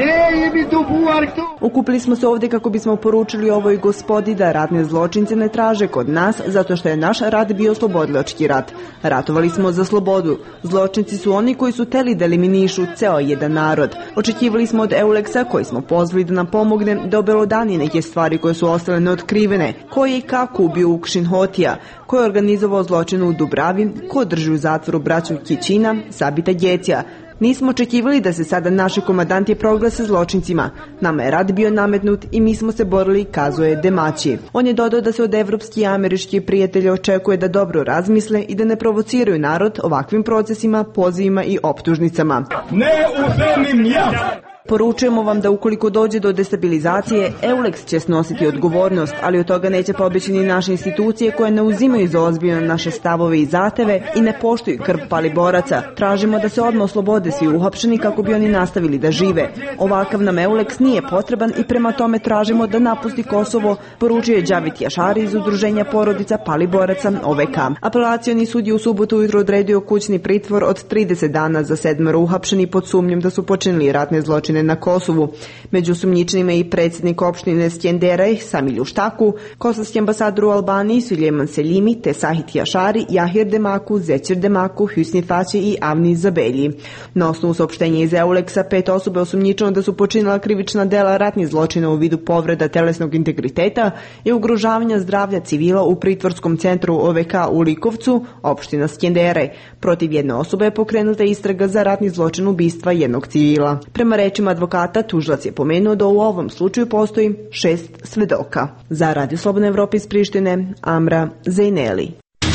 Okupili smo se ovdje kako bismo poručili ovoj gospodi da ratne zločince ne traže kod nas zato što je naš rat bio oslobodilački rat. Ratovali smo za slobodu. Zločinci su oni koji su teli da eliminišu ceo jedan narod. Očekivali smo od Euleksa, koji smo pozvali da nam pomogne, da obelodani neke stvari koje su ostale neotkrivene. Ko je i kako ubio Ukšin Hotija, ko je organizovao zločin u Dubravi, ko drži u zatvoru braću Kićina, Sabita Djecija. Nismo očekivali da se sada naši komandanti proglase zločincima. Nama je rat bio nametnut i mi smo se borili, kazuje Demaći. On je dodao da se od evropskih i američkih prijatelja očekuje da dobro razmisle i da ne provociraju narod ovakvim procesima, pozivima i optužnicama. Ne uzemim ja! Poručujemo vam da ukoliko dođe do destabilizacije, Euleks će snositi odgovornost, ali od toga neće pobjeći ni naše institucije koje ne uzimaju za ozbiljno naše stavove i zahteve i ne poštuju krv pali boraca. Tražimo da se odmah oslobode svi uhapšeni kako bi oni nastavili da žive. Ovakav nam Euleks nije potreban i prema tome tražimo da napusti Kosovo, poručuje Đavit Jašari iz udruženja porodica pali boraca OVK. Apelacioni sud je u subotu ujutro odredio kućni pritvor od 30 dana za 7 uhapšeni pod sumnjom da su počinili ratne zločine zločine na Kosovu. Među osumnjičenima i predsjednik opštine Skjenderaj Samir Ljuštaku, kosovski ambasador u Albaniji Sulejman Selimi, te Sahit Jašari, Jahir Demaku, Zećir Demaku, Hüsni Faći i Avni Zabelji. Na osnovu saopštenja iz Euleksa, 5 osoba je osumnjičeno da su počinila krivična dela ratnih zločina u vidu povreda telesnog integriteta i ugrožavanja zdravlja civila u pritvorskom centru OVK u Likovcu, opština Skjenderaj. Protiv jedne osobe je pokrenuta istraga za ratni zločin ubistva jednog civila. Prema rečima advokata, tužilac je pomenuo da u ovom slučaju postoji 6 svedoka. Za Radio Slobodna Evropa iz Prištine, Amra Zejneli.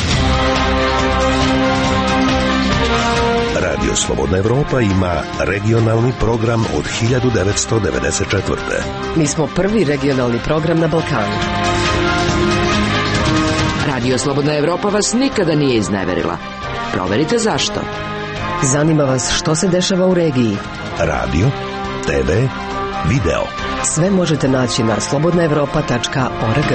Radio Slobodna Evropa ima regionalni program od 1994. Mi smo prvi regionalni program na Balkanu. Radio Slobodna Evropa vas nikada nije izneverila. Proverite zašto. Zanima vas što se dešava u regiji. Radio, TV, video. Sve možete naći na slobodnaevropa.org.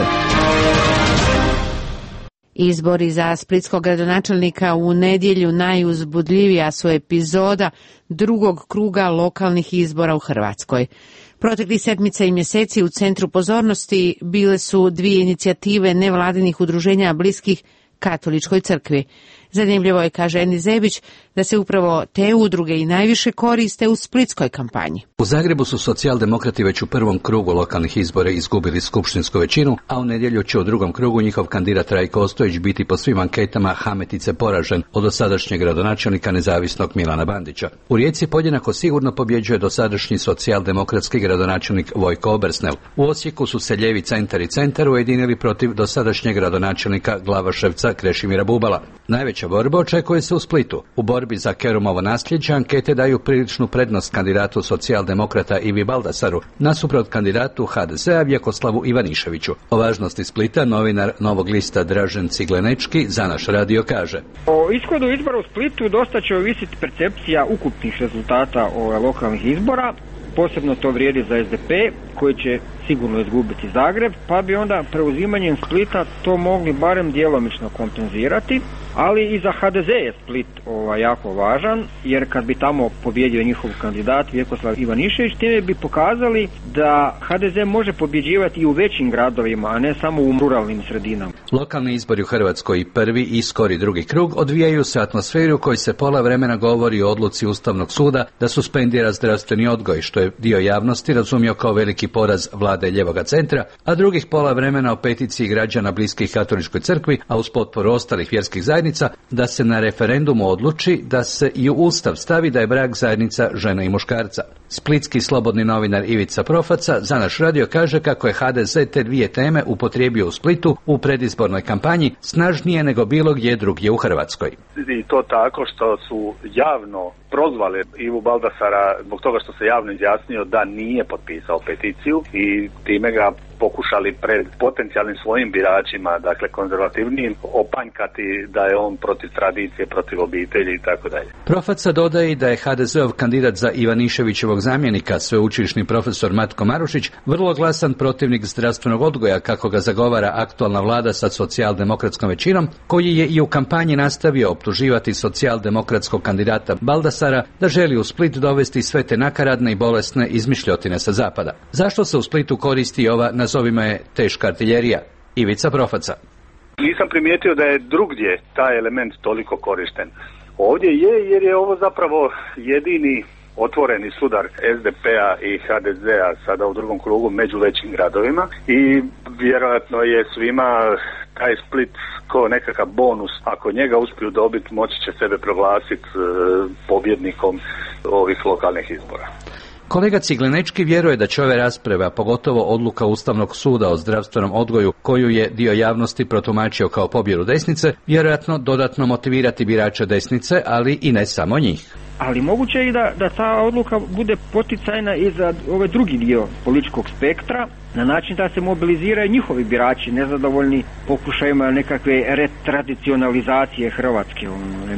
Izbori za splitskog gradonačelnika u nedjelju najuzbudljivija su epizoda drugog kruga lokalnih izbora u Hrvatskoj. Proteklih sedmica i mjeseci u centru pozornosti bile su dvije inicijative nevladinih udruženja bliskih Katoličkoj crkvi. Zanimljivo je, kaže Enis Zebić, da se upravo te udruge i najviše koriste u splitskoj kampanji. U Zagrebu su socijaldemokrati već u prvom krugu lokalnih izbora izgubili skupštinsku većinu, a u nedjelju će u drugom krugu njihov kandidat Rajko Ostojić biti po svim anketama hametice poražen od dosadašnjeg gradonačelnika nezavisnog Milana Bandića. U Rijeci podjednako sigurno pobjeđuje dosadašnji socijaldemokratski gradonačelnik Vojko Obersnel. U Osijeku su se lijevi centar i centar ujedinili protiv dosadašnjeg gradonačelnika Glavaševca Krešimira Bubala. Najveća borba očekuje se u Splitu. U borbi za Kerumovo nasljeđe ankete daju priličnu prednost kandidatu socijaldemokrata Ivi Baldasaru nasuprot kandidatu HDZ-a Vjekoslavu Ivaniševiću. O važnosti Splita novinar Novog lista Dražen Ciglenečki za naš radio kaže: O ishodu izbora u Splitu dosta će ovisiti percepcija ukupnih rezultata lokalnih izbora. Posebno to vrijedi za SDP koji će sigurno izgubiti Zagreb, pa bi onda preuzimanjem Splita to mogli barem djelomično kompenzirati, ali i za HDZ je Split jako važan, jer kad bi tamo pobjedio njihov kandidat Vjekoslav Ivanišević, time bi pokazali da HDZ može pobjeđivati i u većim gradovima, a ne samo u ruralnim sredinama. Lokalni izbori u Hrvatskoj, prvi i skori drugi krug, odvijaju se atmosferi u kojoj se pola vremena govori o odluci Ustavnog suda da suspendira zdravstveni odgoj, što je dio javnosti razumio kao veliki poraz vlade ljevoga centra, a drugih pola vremena o peticiji građana bliskih Katoličkoj crkvi, a uz potporu ostalih vjerskih zajednica, da se na referendumu odluči da se i u Ustav stavi da je brak zajednica žene i muškarca. Splitski slobodni novinar Ivica Profaca za naš radio kaže kako je HDZ te dvije teme upotrijebio u Splitu u predizbornoj kampanji snažnije nego bilo gdje drugdje u Hrvatskoj. I to tako što su javno prozvali Ivu Baldasara zbog toga što se javno izjasnio da nije potpisao peticiju i time ga pokušali pred potencijalnim svojim biračima, dakle konzervativnim, opanjkati da je on protiv tradicije, protiv obitelji i tako dalje. Profaca dodaje da je HDZ-ov kandidat za Ivaniševićevog zamjenika, sveučilišni profesor Matko Marušić, vrlo glasan protivnik zdravstvenog odgoja kako ga zagovara aktualna vlada sa socijaldemokratskom većinom, koji je i u kampanji nastavio optuživati socijaldemokratskog kandidata Baldasara da želi u Split dovesti sve te nakaradne i bolesne izmišljotine sa zapada. Zašto se u Splitu koristi ova, nazovimo je, teška artiljerija? Ivica Profaca. Nisam primijetio da je drugdje taj element toliko korišten. Ovdje je, jer je ovo zapravo jedini otvoreni sudar SDP-a i HDZ-a sada u drugom krugu među većim gradovima i vjerojatno je svima taj Split kao nekakav bonus. Ako njega uspiju dobiti, moći će sebe proglasiti pobjednikom ovih lokalnih izbora. Kolega Ciglenečki vjeruje da će ove rasprave, a pogotovo odluka Ustavnog suda o zdravstvenom odgoju, koju je dio javnosti protumačio kao pobjedu desnice, vjerojatno dodatno motivirati birače desnice, ali i ne samo njih. Ali moguće je i da ta odluka bude poticajna i za ovaj drugi dio političkog spektra, na način da se mobiliziraju njihovi birači nezadovoljni pokušajima nekakve retradicionalizacije Hrvatske.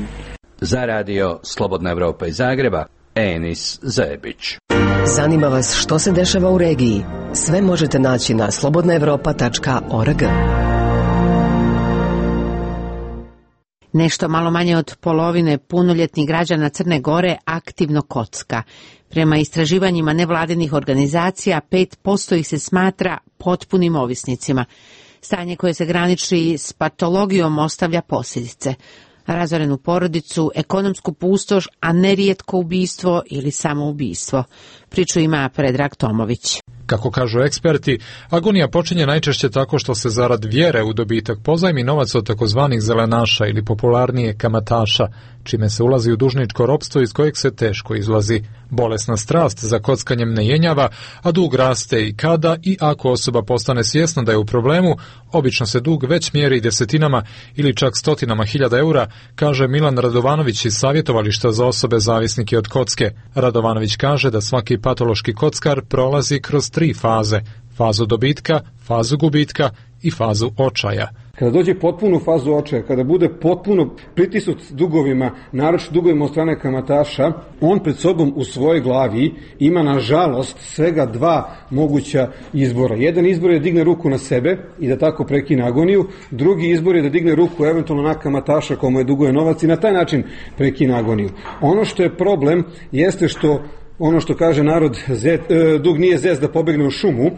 Za radio Slobodna Evropa iz Zagreba, Enis Zebić. Zanima vas što se dešava u regiji? Sve možete naći na slobodnaevropa.org. Nešto malo manje od polovine punoljetnih građana Crne Gore aktivno kocka. Prema istraživanjima nevladinih organizacija, 5% ih se smatra potpunim ovisnicima. Stanje koje se graniči s patologijom ostavlja posljedice. Razorenu porodicu, ekonomsku pustoš, a nerijetko ubistvo ili samoubistvo. Priču ima Predrag Tomović. Kako kažu eksperti, agonija počinje najčešće tako što se zarad vjere u dobitak pozajmi novac od takozvanih zelenaša ili popularnije kamataša, čime se ulazi u dužničko ropstvo iz kojeg se teško izlazi. Bolesna strast za kockanjem ne jenjava, a dug raste i kada i ako osoba postane svjesna da je u problemu, obično se dug već mjeri desetinama ili čak stotinama hiljada eura, kaže Milan Radovanović iz savjetovališta za osobe zavisnike od kocke. Radovanović kaže da svaki patološki kockar prolazi kroz 3 faze: fazu dobitka, fazu gubitka i fazu očaja. Kada dođe potpunu fazu očaja, kada bude potpuno pritisnut dugovima, naročito dugovima od strane kamataša, on pred sobom u svojoj glavi ima nažalost svega 2 moguća izbora. Jedan izbor je da digne ruku na sebe i da tako prekine agoniju, drugi izbor je da digne ruku eventualno na kamataša komu je duguje novac i na taj način prekine agoniju. Ono što je problem jeste što ono što kaže narod, dug nije zec da pobegne u šumu,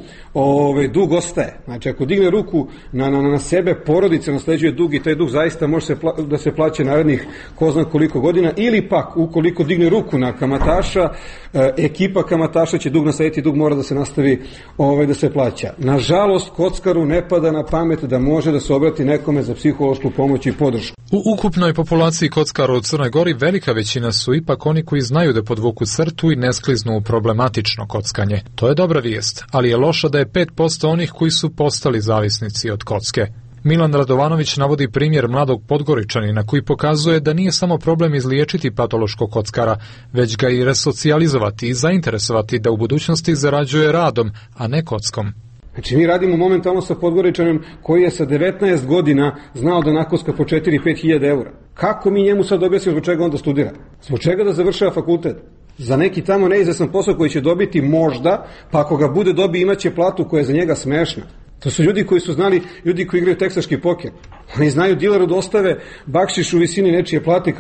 dug ostaje. Znači, ako digne ruku na sebe, porodica nasleđuje dug i taj dug zaista može da se plaća narednih ko zna koliko godina, ili pak, ukoliko digne ruku na kamataša, ekipa kamataša će dug naslediti, dug mora da se nastavi da se plaća. Nažalost, kockaru ne pada na pamet da može da se obrati nekome za psihološku pomoć i podršku. U ukupnoj populaciji kockara u Crnoj Gori velika većina su ipak oni koji znaju da podvuku crtu i ne skliznu u problematično kockanje. To je dobra vijest, ali je loša da je 5% onih koji su postali zavisnici od kocke. Milan Radovanović navodi primjer mladog Podgoričanina koji pokazuje da nije samo problem izliječiti patološkog kockara, već ga i resocijalizovati i zainteresovati da u budućnosti zarađuje radom, a ne kockom. Znači, mi radimo momentalno sa Podgoričanom koji je sa 19 godina znao da nakocka po 4-5 hiljada eura. Kako mi njemu sad objasnimo zbog čega onda studira? Zbog čega da završava fakultet? Za neki tamo neizvesan posao koji će dobiti možda, pa ako ga bude dobiti imaće platu koja je za njega smešna. To su ljudi koji su znali, ljudi koji igraju teksaški poker. Oni znaju dileru da ostave bakšiš u visini nečije plate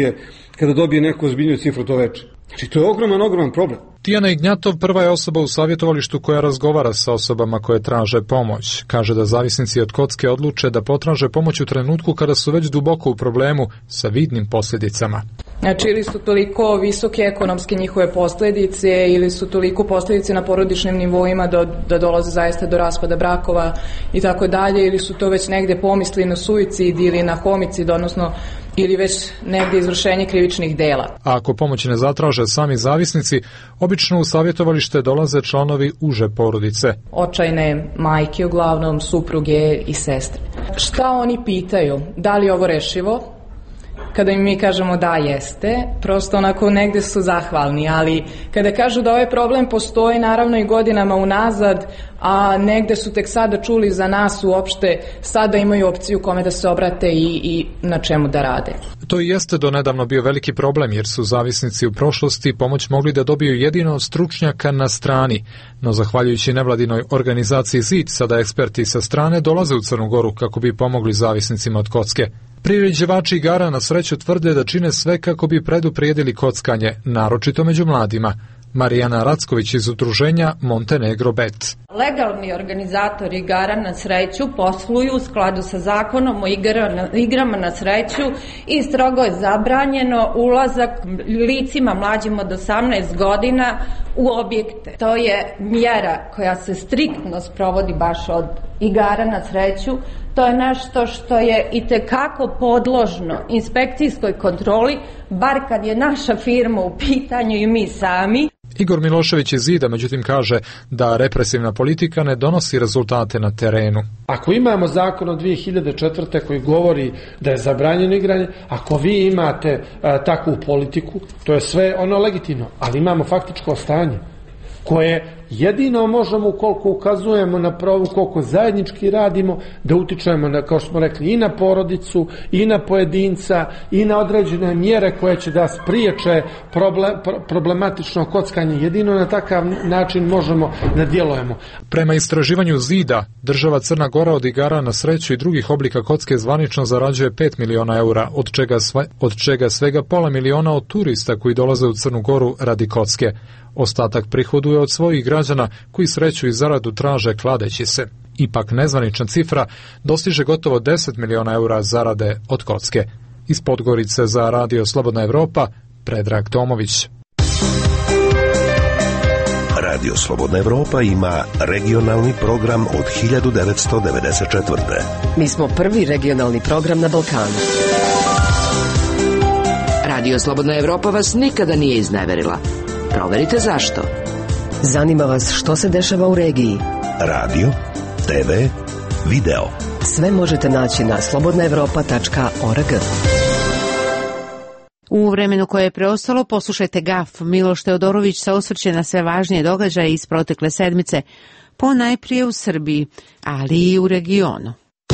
kada dobije neku ozbiljniju cifru to veče. Znači, to je ogroman problem. Tijana Ignjatov prva je osoba u savjetovalištu koja razgovara sa osobama koje traže pomoć. Kaže da zavisnici od kocke odluče da potraže pomoć u trenutku kada su već duboko u problemu sa vidnim posljedicama. Znači, ili su toliko visoke ekonomske njihove posljedice, ili su toliko posljedice na porodičnim nivoima da dolaze zaista do raspada brakova i tako dalje, ili su to već negde pomisli na suicid ili na homicid, odnosno ili već negde izvršenje krivičnih dela. A ako pomoć ne zatraže sami zavisnici, obično u savjetovalište dolaze članovi uže porodice. Očajne majke, uglavnom supruge i sestre. Šta oni pitaju? Da li je ovo rešivo? Kada im mi kažemo da jeste, prosto onako negde su zahvalni, ali kada kažu da ovaj problem postoji naravno i godinama unazad, a negde su tek sada čuli za nas uopšte, sada imaju opciju kome da se obrate i na čemu da rade. To i jeste do nedavno bio veliki problem jer su zavisnici u prošlosti pomoć mogli da dobiju jedino stručnjaka na strani, no zahvaljujući nevladinoj organizaciji ZID, sada eksperti sa strane dolaze u Crnu Goru kako bi pomogli zavisnicima od kocke. Priređivači igara na sreću tvrde da čine sve kako bi preduprijedili kockanje, naročito među mladima. Marijana Racković iz udruženja Montenegro Bet. Legalni organizatori igara na sreću posluju u skladu sa zakonom o igrama na sreću i strogo je zabranjeno ulazak licima mlađim od 18 godina u objekte. To je mjera koja se striktno sprovodi baš od igara na sreću. To je nešto što je itekako podložno inspekcijskoj kontroli, bar kad je naša firma u pitanju i mi sami. Igor Milošević iz ZID-a međutim kaže da represivna politika ne donosi rezultate na terenu. Ako imamo zakon od 2004. koji govori da je zabranjeno igranje, ako vi imate takvu politiku, to je sve ono legitimno, ali imamo faktičko stanje koje jedino možemo ukoliko ukazujemo na pravu, koliko zajednički radimo, da utičemo na, kao što smo rekli, i na porodicu, i na pojedinca, i na određene mjere koje će da spriječe problematično kockanje. Jedino na takav način možemo da djelujemo. Prema istraživanju Zida, država Crna Gora od igara na sreću i drugih oblika kocke zvanično zarađuje 5 miliona eura, od čega svega pola miliona od turista koji dolaze u Crnu Goru radi kocke. Ostatak prihoduje od svojih građana koji sreću i zaradu traže kladeći se. Ipak nezvanična cifra dostiže gotovo 10 miliona eura zarade od kocke. Iz Podgorice za Radio Slobodna Evropa, Predrag Tomović. Radio Slobodna Evropa ima regionalni program od 1994. Mi smo prvi regionalni program na Balkanu. Radio Slobodna Evropa vas nikada nije izneverila. Proverite zašto. Zanima vas što se dešava u regiji. Radio, TV, video. Sve možete naći na slobodnaevropa.org. U vremenu koje je preostalo poslušajte GAF. Miloš Teodorović se osvrće na sve važnije događaje iz protekle sedmice, ponajprije u Srbiji, ali i u regionu.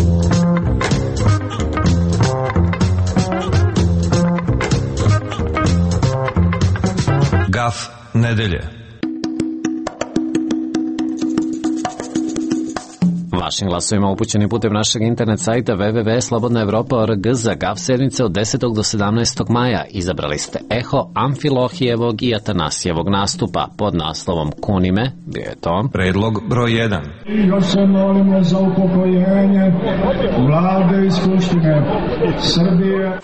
GAF nedelje. Vašim glasovima upućeni putem našeg internet sajta www.slobodnaevropa.org za GAF sedmice od 10. do 17. maja izabrali ste eho Amfilohijevog i Atanasijevog nastupa pod naslovom Kunime, bio je to predlog broj 1. Još se molimo za upokojenje vlade i skupštine Srbije.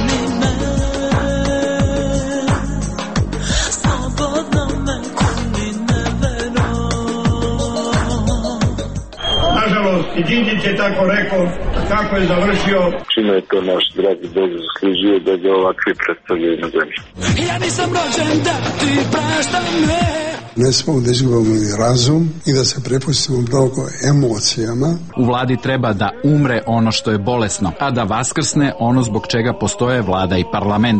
Nažalost, i Đinđić je tako rekao, kako je završio. Čime je to naš dragi Bog zaslužio da ga ovakvi predstavljaju na zemlji. Ja nisam rođen da ti praštam me. Ne smemo da izgubimo razum i da se prepustimo mnogo emocijama. U vladi treba da umre ono što je bolesno, a da vaskrsne ono zbog čega postoje vlada i parlament.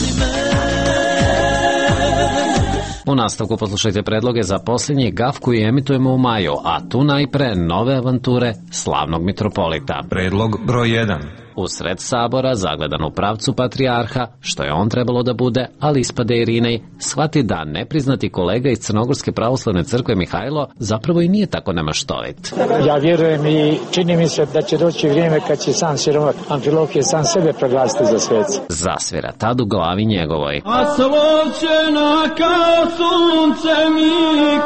U nastavku poslušajte predloge za posljednji GAF koji emitujemo u maju, a tu najpre nove avanture slavnog mitropolita. Predlog broj 1. U sred sabora, zagledan u pravcu patrijarha, što je on trebalo da bude, ali ispade Irinej, shvati da nepriznati kolega iz Crnogorske pravoslavne crkve Mihajlo zapravo i nije tako nemaštovit. Ja vjerujem i čini mi se da će doći vrijeme kad će sam siromah Amfilohije sam sebe proglasiti za sveca. Zasvira tad u glavi njegovoj. A sloćena kao sunce mi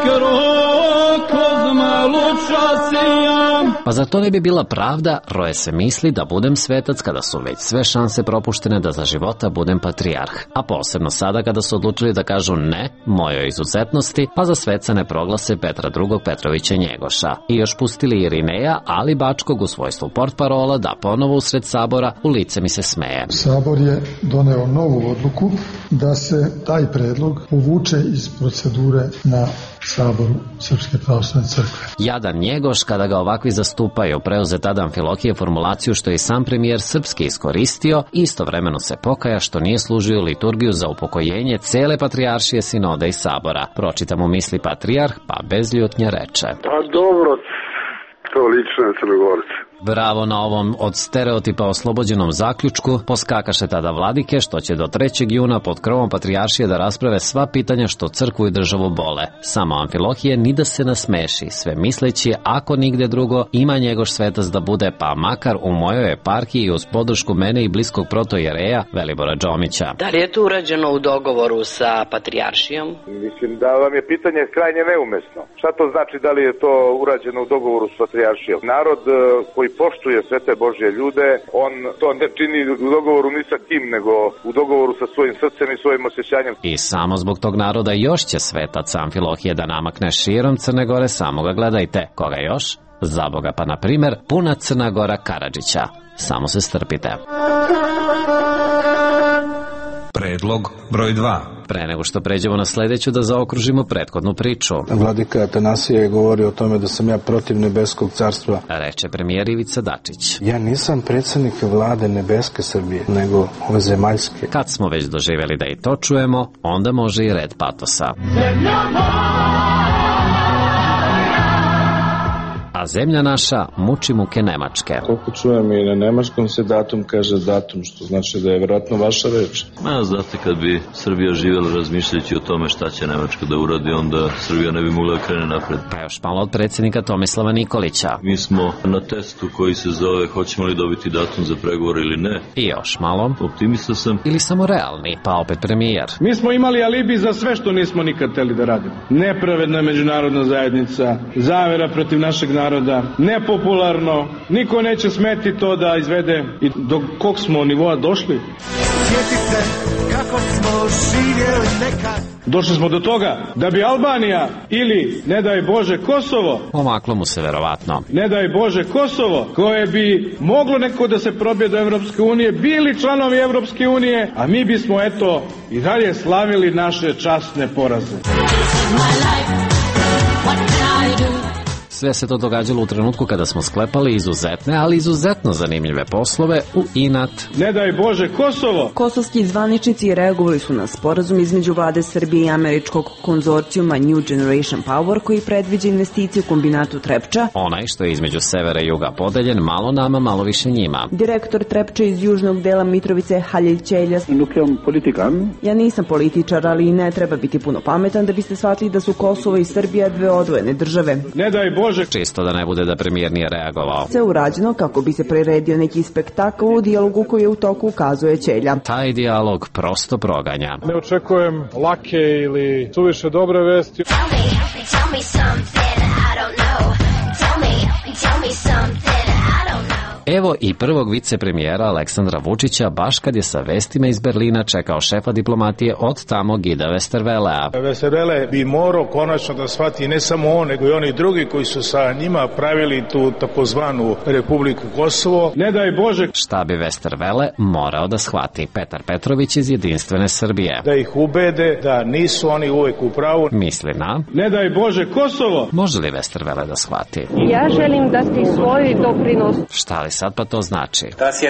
kroz malu časijam. Pa zar to ne bi bila pravda, roje se misli da budem svetac kada su već sve šanse propuštene da za života budem patrijarh, a posebno sada kada su odlučili da kažu ne mojoj izuzetnosti, pa za sveca ne proglase Petra II. Petrovića Njegoša. I još pustili Irineja, ali Bačkog u svojstvu portparola da ponovo usred sabora u lice mi se smeje. Sabor je doneo novu odluku da se taj predlog uvuče iz procedure na Saboru Srpske pravoslavne crkve. Jadan Njegoš kada ga ovakvi zastupaju, preuzeo tada Amfilohije formulaciju što je sam premijer srpski iskoristio i istovremeno se pokaja što nije služio liturgiju za upokojenje cele patrijaršije, sinode i sabora. Pročitamo misli patrijarh, pa bez ljutnje reče. Pa dobro, to lično je Crnogorce. Bravo na ovom od stereotipa oslobođenom zaključku poskakaše tada vladike što će do 3. juna pod krovom patrijaršije da rasprave sva pitanja što crkvu i državu bole. Samo Amfilohije ni da se nasmeši, sve misleći ako nigde drugo ima Njegoš svetac da bude, pa makar u mojoj eparhiji uz podršku mene i bliskog protojereja Velibora Đomića. Da li je to urađeno u dogovoru sa patrijaršijom? Mislim da vam je pitanje krajnje neumesno. Šta to znači da li je to urađeno u dogovoru sa patrijaršijom? Narod koji poštuje sve te Božje ljude, on to ne čini u dogovoru ni sa kim, nego u dogovoru sa svojim srcem i svojim osjećanjem. I samo zbog tog naroda još će svetac Amfilohije da namakne širom Crne Gore, samo ga gledajte. Koga još? Za Boga pa na primer puna Crna Gora Karadžića. Samo se strpite. Predlog broj 2. Pre nego što pređemo na sledeću da zaokružimo prethodnu priču. Vladika Atanasije je govorio o tome da sam ja protiv nebeskog carstva. Reče premijer Ivica Dačić. Ja nisam predsjednik vlade nebeske Srbije, nego ove zemaljske. Kad smo već doživjeli da i to čujemo, onda može i red patosa. Zemlja moja, a zemlja naša muči muke Nemačke. Koliko čujem i na nemačkom se datum kaže datum, što znači da je vjerojatno vaša reč. Znate, kad bi Srbija živjela razmišljajući o tome šta će Nemačka da uradi, onda Srbija ne bi mogla da krene napred. Pa još malo od predsjednika Tomislava Nikolića. Mi smo na testu koji se zove hoćemo li dobiti datum za pregovor ili ne. I još malo. Optimista sam. Ili samo realni, pa opet premijer. Mi smo imali alibi za sve što nismo nikad hteli da radimo. Nepravedna međunarodna zajednica, zavera protiv našeg naroda, nepopularno, niko neće smeti to da izvede. I do kog smo nivoa došli? Sjetite kako smo živjeli nekad. Došli smo do toga da bi Albanija ili, ne daj Bože, Kosovo, omaklo mu se verovatno, ne daj Bože, Kosovo, koje bi moglo neko da se probije do Evropske unije, bili članovi Evropske unije, a mi bismo, eto, i dalje slavili naše časne poraze. Sve se to događalo u trenutku kada smo sklepali izuzetne, ali izuzetno zanimljive poslove u inat. Ne daj Bože, Kosovo! Kosovski zvaničnici reagovali su na sporazum između vlade Srbije i američkog konzorcijuma New Generation Power koji predviđa investicije u kombinatu Trepča. Onaj što je između severa i juga podeljen, malo nama, malo više njima. Direktor Trepča iz južnog dela Mitrovice Halil Ćeljas. Ja nisam političar, ali ne treba biti puno pametan da biste shvatili da su Kosovo i Srbija dve odvojene države. Ne daj Bože! Čisto da ne bude da premijer nije reagovao. Sve urađeno kako bi se priredio neki spektakl u dijalogu koji je u toku, ukazuje Ćelja. Taj dijalog prosto proganja. Ne očekujem lake ili suviše dobre vesti. Tell me something I don't know. Tell me something I don't know. Evo i prvog vicepremijera Aleksandra Vučića baš kad je sa vestima iz Berlina čekao šefa diplomatije od tamo Gida Westervelea. Westervele bi morao konačno da shvati ne samo on, nego i oni drugi koji su sa njima pravili tu takozvanu Republiku Kosovo. Ne daj Bože. Šta bi Westervele morao da shvati? Petar Petrović iz Jedinstvene Srbije. Da ih ubede da nisu oni uvek u pravu. Misli na? Ne daj Bože, Kosovo. Može li Westervele da shvati? Ja želim dati svoj doprinos. Šta li sad pa to znači?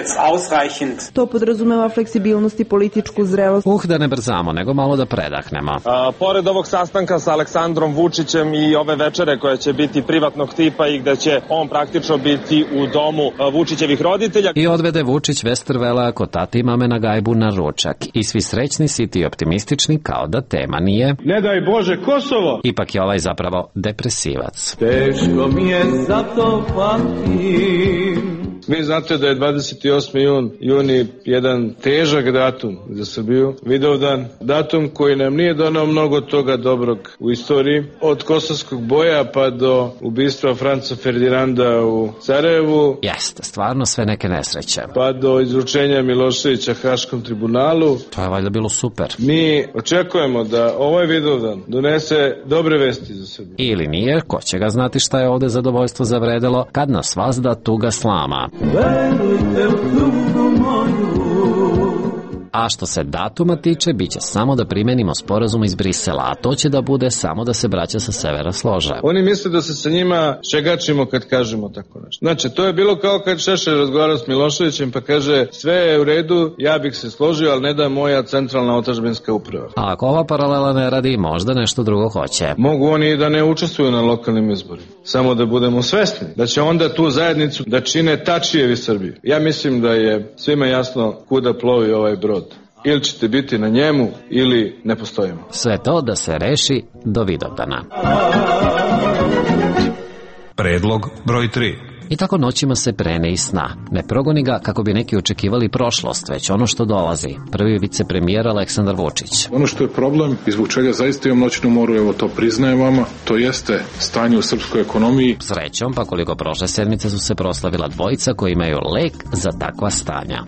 To podrazumeva fleksibilnost i političku zrelost. Da ne brzamo, nego malo da predahnemo. Pored ovog sastanka sa Aleksandrom Vučićem i ove večere koja će biti privatnog tipa i gde će on praktično biti u domu Vučićevih roditelja. I odvede Vučić Westervelea kod tati i mame na gajbu na ručak. I svi srećni, siti i optimistični kao da tema nije. Ne daj Bože, Kosovo! Ipak je ovaj zapravo depresivac. Teško mi je zato pamtim. Vi znate da je 28. juni jedan težak datum za Srbiju, Vidovdan, datum koji nam nije donao mnogo toga dobrog u istoriji, od kosovskog boja pa do ubistva Franca Ferdinanda u Sarajevu. Jeste, stvarno sve neke nesreće. Pa do izručenja Miloševića Haškom tribunalu. To je valjda bilo super. Mi očekujemo da ovaj Vidovdan donese dobre vesti za Srbiju. Ili nije, ko će ga znati šta je ovde zadovoljstvo zavredelo, kad nas vazda tuga slama. Verujte u tugu moju. A što se datuma tiče, bit će samo da primenimo sporazum iz Brisela, a to će da bude samo da se braća sa severa slože. Oni misle da se sa njima šegačimo kad kažemo tako nešto. Znači, to je bilo kao kad Šešelj razgovarao s Miloševićem pa kaže sve je u redu, ja bih se složio, ali ne da moja centralna otadžbinska uprava. A ako ova paralela ne radi, možda nešto drugo hoće. Mogu oni da ne učestvuju na lokalnim izborima. Samo da budemo svesni da će onda tu zajednicu da čine Tačijevi Srbiju. Ja mislim da je svima jasno kuda plovi ovaj brod. Ili ćete biti na njemu, ili ne postojimo. Sve to da se reši do Vidovdana. Predlog broj 3. I tako noćima se prene iz sna. Ne progoni ga kako bi neki očekivali prošlost, već ono što dolazi. Prvi vicepremijer Aleksandar Vučić. Ono što je problem i zbog čega zaista imam noćnu moru, evo to priznajem vama, to jeste stanje u srpskoj ekonomiji. Srećom, pa koliko prošle sedmice su se proslavila dvojica koji imaju lek za takva stanja.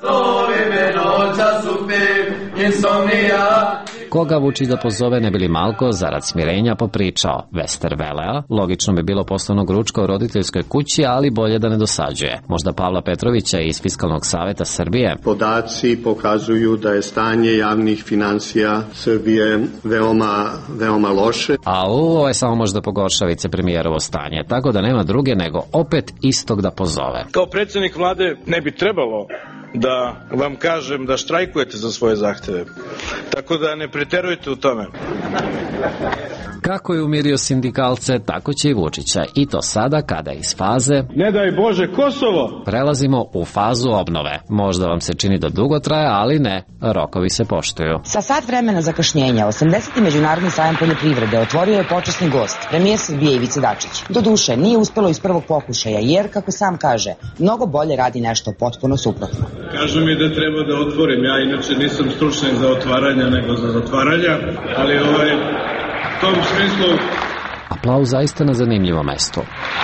Koga Vučić da pozove ne bili Malko zarad smirenja popričao? Westervelea, logično bi bilo poslovnog ručka u roditeljskoj kući, ali bolje da ne dosađuje. Možda Pavla Petrovića iz Fiskalnog saveta Srbije. Podaci pokazuju da je stanje javnih finansija Srbije veoma loše. A ovo je samo možda pogorša vicepremijerovo stanje, tako da nema druge nego opet istog da pozove. Kao predsjednik vlade ne bi trebalo da vam kažem da štrajkujete za svoje zahteve. Tako da ne preterujte u tome. Kako je umirio sindikalce, tako će i Vučića. I to sada kada iz faze ne daj Bože Kosovo prelazimo u fazu obnove. Možda vam se čini da dugo traje, ali ne, rokovi se poštuju. Sa sat vremena zakašnjenja 80. Međunarodni sajam poljoprivrede otvorio je počasni gost, premijer Srbije Ivica Dačić. Doduše, nije uspelo iz prvog pokušaja, jer, kako sam kaže, mnogo bolje radi nešto potpuno suprotno. Kažu mi da treba da otvorim, ja inače nisam stručnjak za otvaranja nego za zatvaranja, ali u tom smislu... Aplauz zaista na zanimljivo mesto.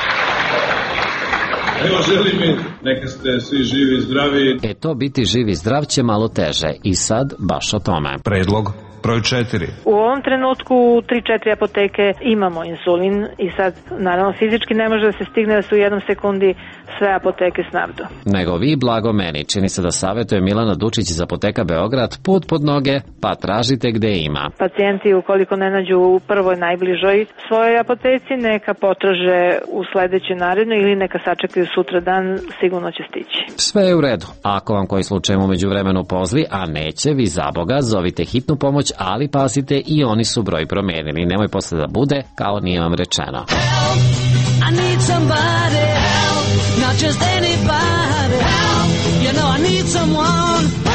Evo, želim mi, neka ste svi živi i zdravi. To biti živi i zdrav će malo teže i sad baš o tome. Predlog broj 4. U ovom trenutku u 3-4 apoteke imamo insulin i sad naravno fizički ne može da se stigne da su u jednom sekundi sve apoteke snabdu. Nego vi, blago meni, čini se da savjetuje Milana Dučić iz apoteka Beograd, put pod noge, pa tražite gde ima. Pacijenti ukoliko ne nađu u prvoj najbližoj svojoj apoteci, neka potraže u sledećoj narednoj ili neka sačekaju sutra dan, sigurno će stići. Sve je u redu. Ako vam koji slučaj u međuvremenu pozli, a neće, vi za Boga zovite hitnu pomoć, ali pazite, i oni su broj promenili. Nemoj posle da bude kao nije vam rečeno. Help, I need somebody, help, not just anybody, help, you know I need someone, help.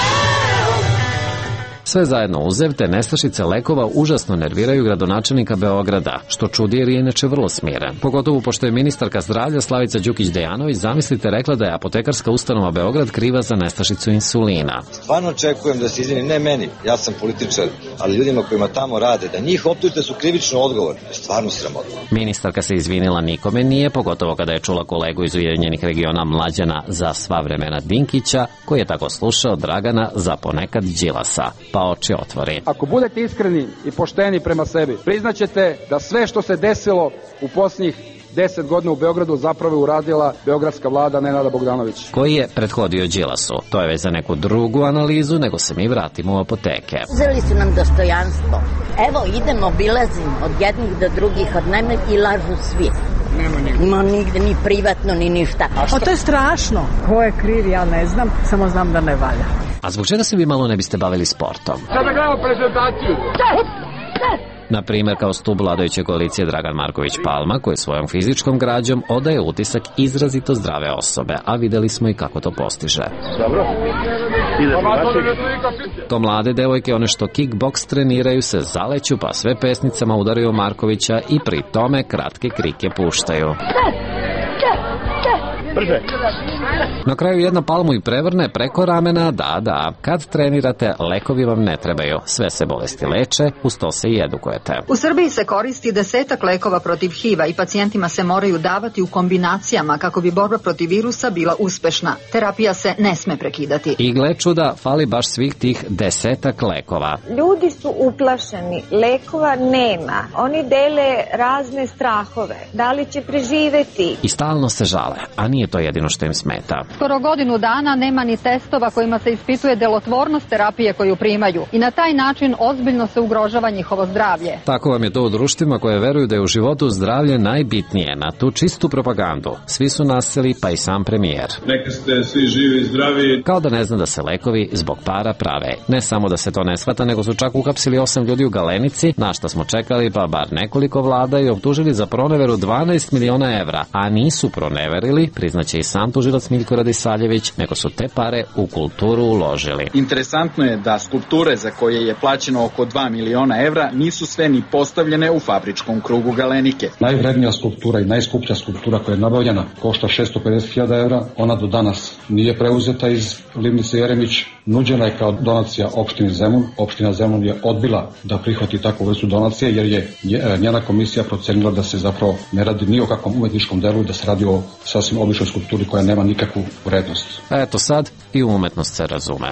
Sve zajedno uzev, te nestašice lekova užasno nerviraju gradonačelnika Beograda, što čudi jer je inače vrlo smiren. Pogotovo pošto je ministarka zdravlja Slavica Đukić-Dejanović, zamislite, rekla da je apotekarska ustanova Beograd kriva za nestašicu insulina. Stvarno očekujem da se izvini, ne meni, ja sam političar, ali ljudima kojima tamo rade, da njih optužite su krivično odgovorni. Stvarno sramotno. Ministarka se izvinila nikome nije, pogotovo kada je čula kolegu iz Ujedinjenih regiona Mlađana za sva vremena Dinkića, koji je tako slušao Dragana za ponekad Đilasa. Pa oči otvori. Ako budete iskreni i pošteni prema sebi, priznaćete da sve što se desilo u posljednjih 10 godina u Beogradu zapravo uradila beogradska vlada Nenada Bogdanovića. Koji je prethodio Đilasu. To je već za neku drugu analizu, nego se mi vratimo u apoteke. Uzeli su nam dostojanstvo. Evo, idemo, obilazim od jednih do drugih, od najmanjih i lažu svi. Nema nigde ni privatno, ni ništa. A to je strašno. Ko je kriv, ja ne znam, samo znam da ne valja. A zbog čega se vi malo ne biste bavili sportom? Sada gledamo prezentaciju. Na primjer, kao stub vladajuće koalicije Dragan Marković Palma, koji svojom fizičkom građom odaje utisak izrazito zdrave osobe, a videli smo i kako to postiže. Dobro. To mlade devojke, one što kickboks treniraju, se zaleću, pa sve pesnicama udaraju Markovića i pri tome kratke krike puštaju. Brže. Na kraju jedna palmu i prevrne preko ramena, da, kad trenirate, lekovi vam ne trebaju. Sve se bolesti leče, uz to se i edukujete. U Srbiji se koristi 10 lekova protiv HIV-a i pacijentima se moraju davati u kombinacijama kako bi borba protiv virusa bila uspešna. Terapija se ne sme prekidati. I gle čuda, fali baš svih tih 10 lekova. Ljudi su uplašeni, lekova nema. Oni dele razne strahove. Da li će preživeti? I stalno se žale, a nije to jedino što im smeta. Skoro godinu dana nema ni testova kojima se ispituje delotvornost terapije koju primaju i na taj način ozbiljno se ugrožava njihovo zdravlje. Tako vam je to u društvima koje veruju da je u životu zdravlje najbitnije. Na tu čistu propagandu svi su naseli, pa i sam premijer. Neka ste svi živi i zdravi. Kao da ne zna da se lekovi zbog para prave. Ne samo da se to ne shvata, nego su čak uhapsili 8 ljudi u Galenici, na šta smo čekali pa bar nekoliko vlada, i optužili za proneveru 12 miliona evra, a nisu proneverili, priznaće i sam tužilac Miljko Radisavljević, nego su te pare u kulturu uložili. Interesantno je da skulpture za koje je plaćeno oko 2 miliona evra nisu sve ni postavljene u fabričkom krugu Galenike. Najvrednija skulptura i najskuplja skulptura koja je nabavljena košta 650.000 evra. Ona do danas nije preuzeta iz livnice Jeremić. Nuđena je kao donacija opštini Zemun. Opština Zemun je odbila da prihvati takvu vrstu donacije jer je njena komisija procenila da se zapravo ne radi ni o kakvom umetničkom delu i da se radi o sasvim običnoj skulpturi koja nema nikakvu vrednost. Eto sad i umetnost se razume.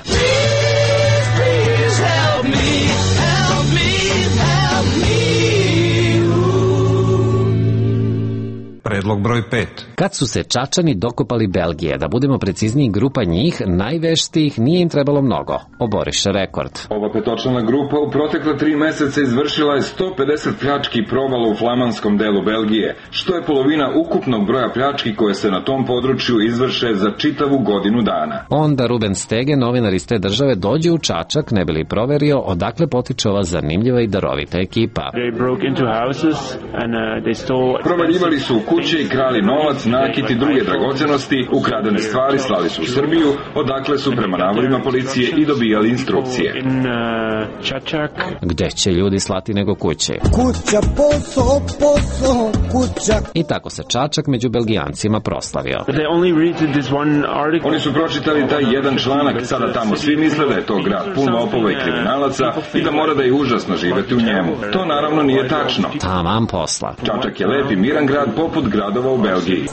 Predlog broj 5. Kad su se Čačani dokopali Belgije, da budemo precizniji, grupa njih, najveštijih, nije im trebalo mnogo. Oboriše rekord. Ova petočlana grupa u protekla 3 meseca izvršila je 150 pljački provala u flamanskom delu Belgije, što je polovina ukupnog broja pljački koje se na tom području izvrše za čitavu godinu dana. Onda Ruben Stege, novinar iz te države, dođe u Čačak, ne bi li proverio odakle potiče ova zanimljiva i darovita ekipa. Provaljivali su u kuće i krali novac, nakit i druge dragocenosti, ukradene stvari slali su u Srbiju, odakle su prema navodima policije i dobijali instrukcije. Gde će ljudi slati nego kuće? Kuća, posao, kuća. I tako se Čačak među Belgijancima proslavio. Oni su pročitali taj jedan članak, sada tamo svi misle da je to grad pun lopova i kriminalaca i da mora da je užasno živeti u njemu. To naravno nije tačno. Taman posla. Čačak je lep i miran grad poput gradova u Belgiji.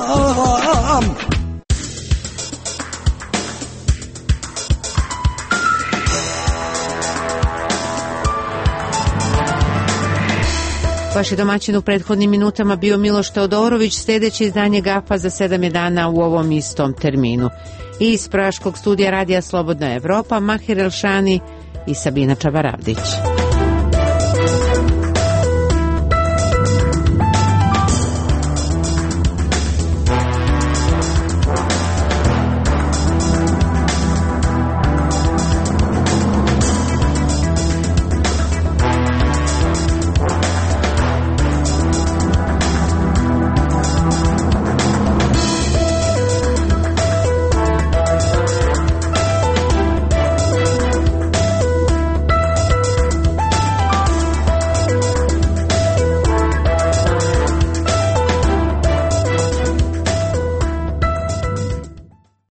Vaš je domaćin u prethodnim minutama bio Miloš Teodorović, sljedeće izdanje GAP-a za 7 je dana u ovom istom terminu. I iz Praškog studija Radija Slobodna Evropa, Mahir Elšani i Sabina Čabaravdić.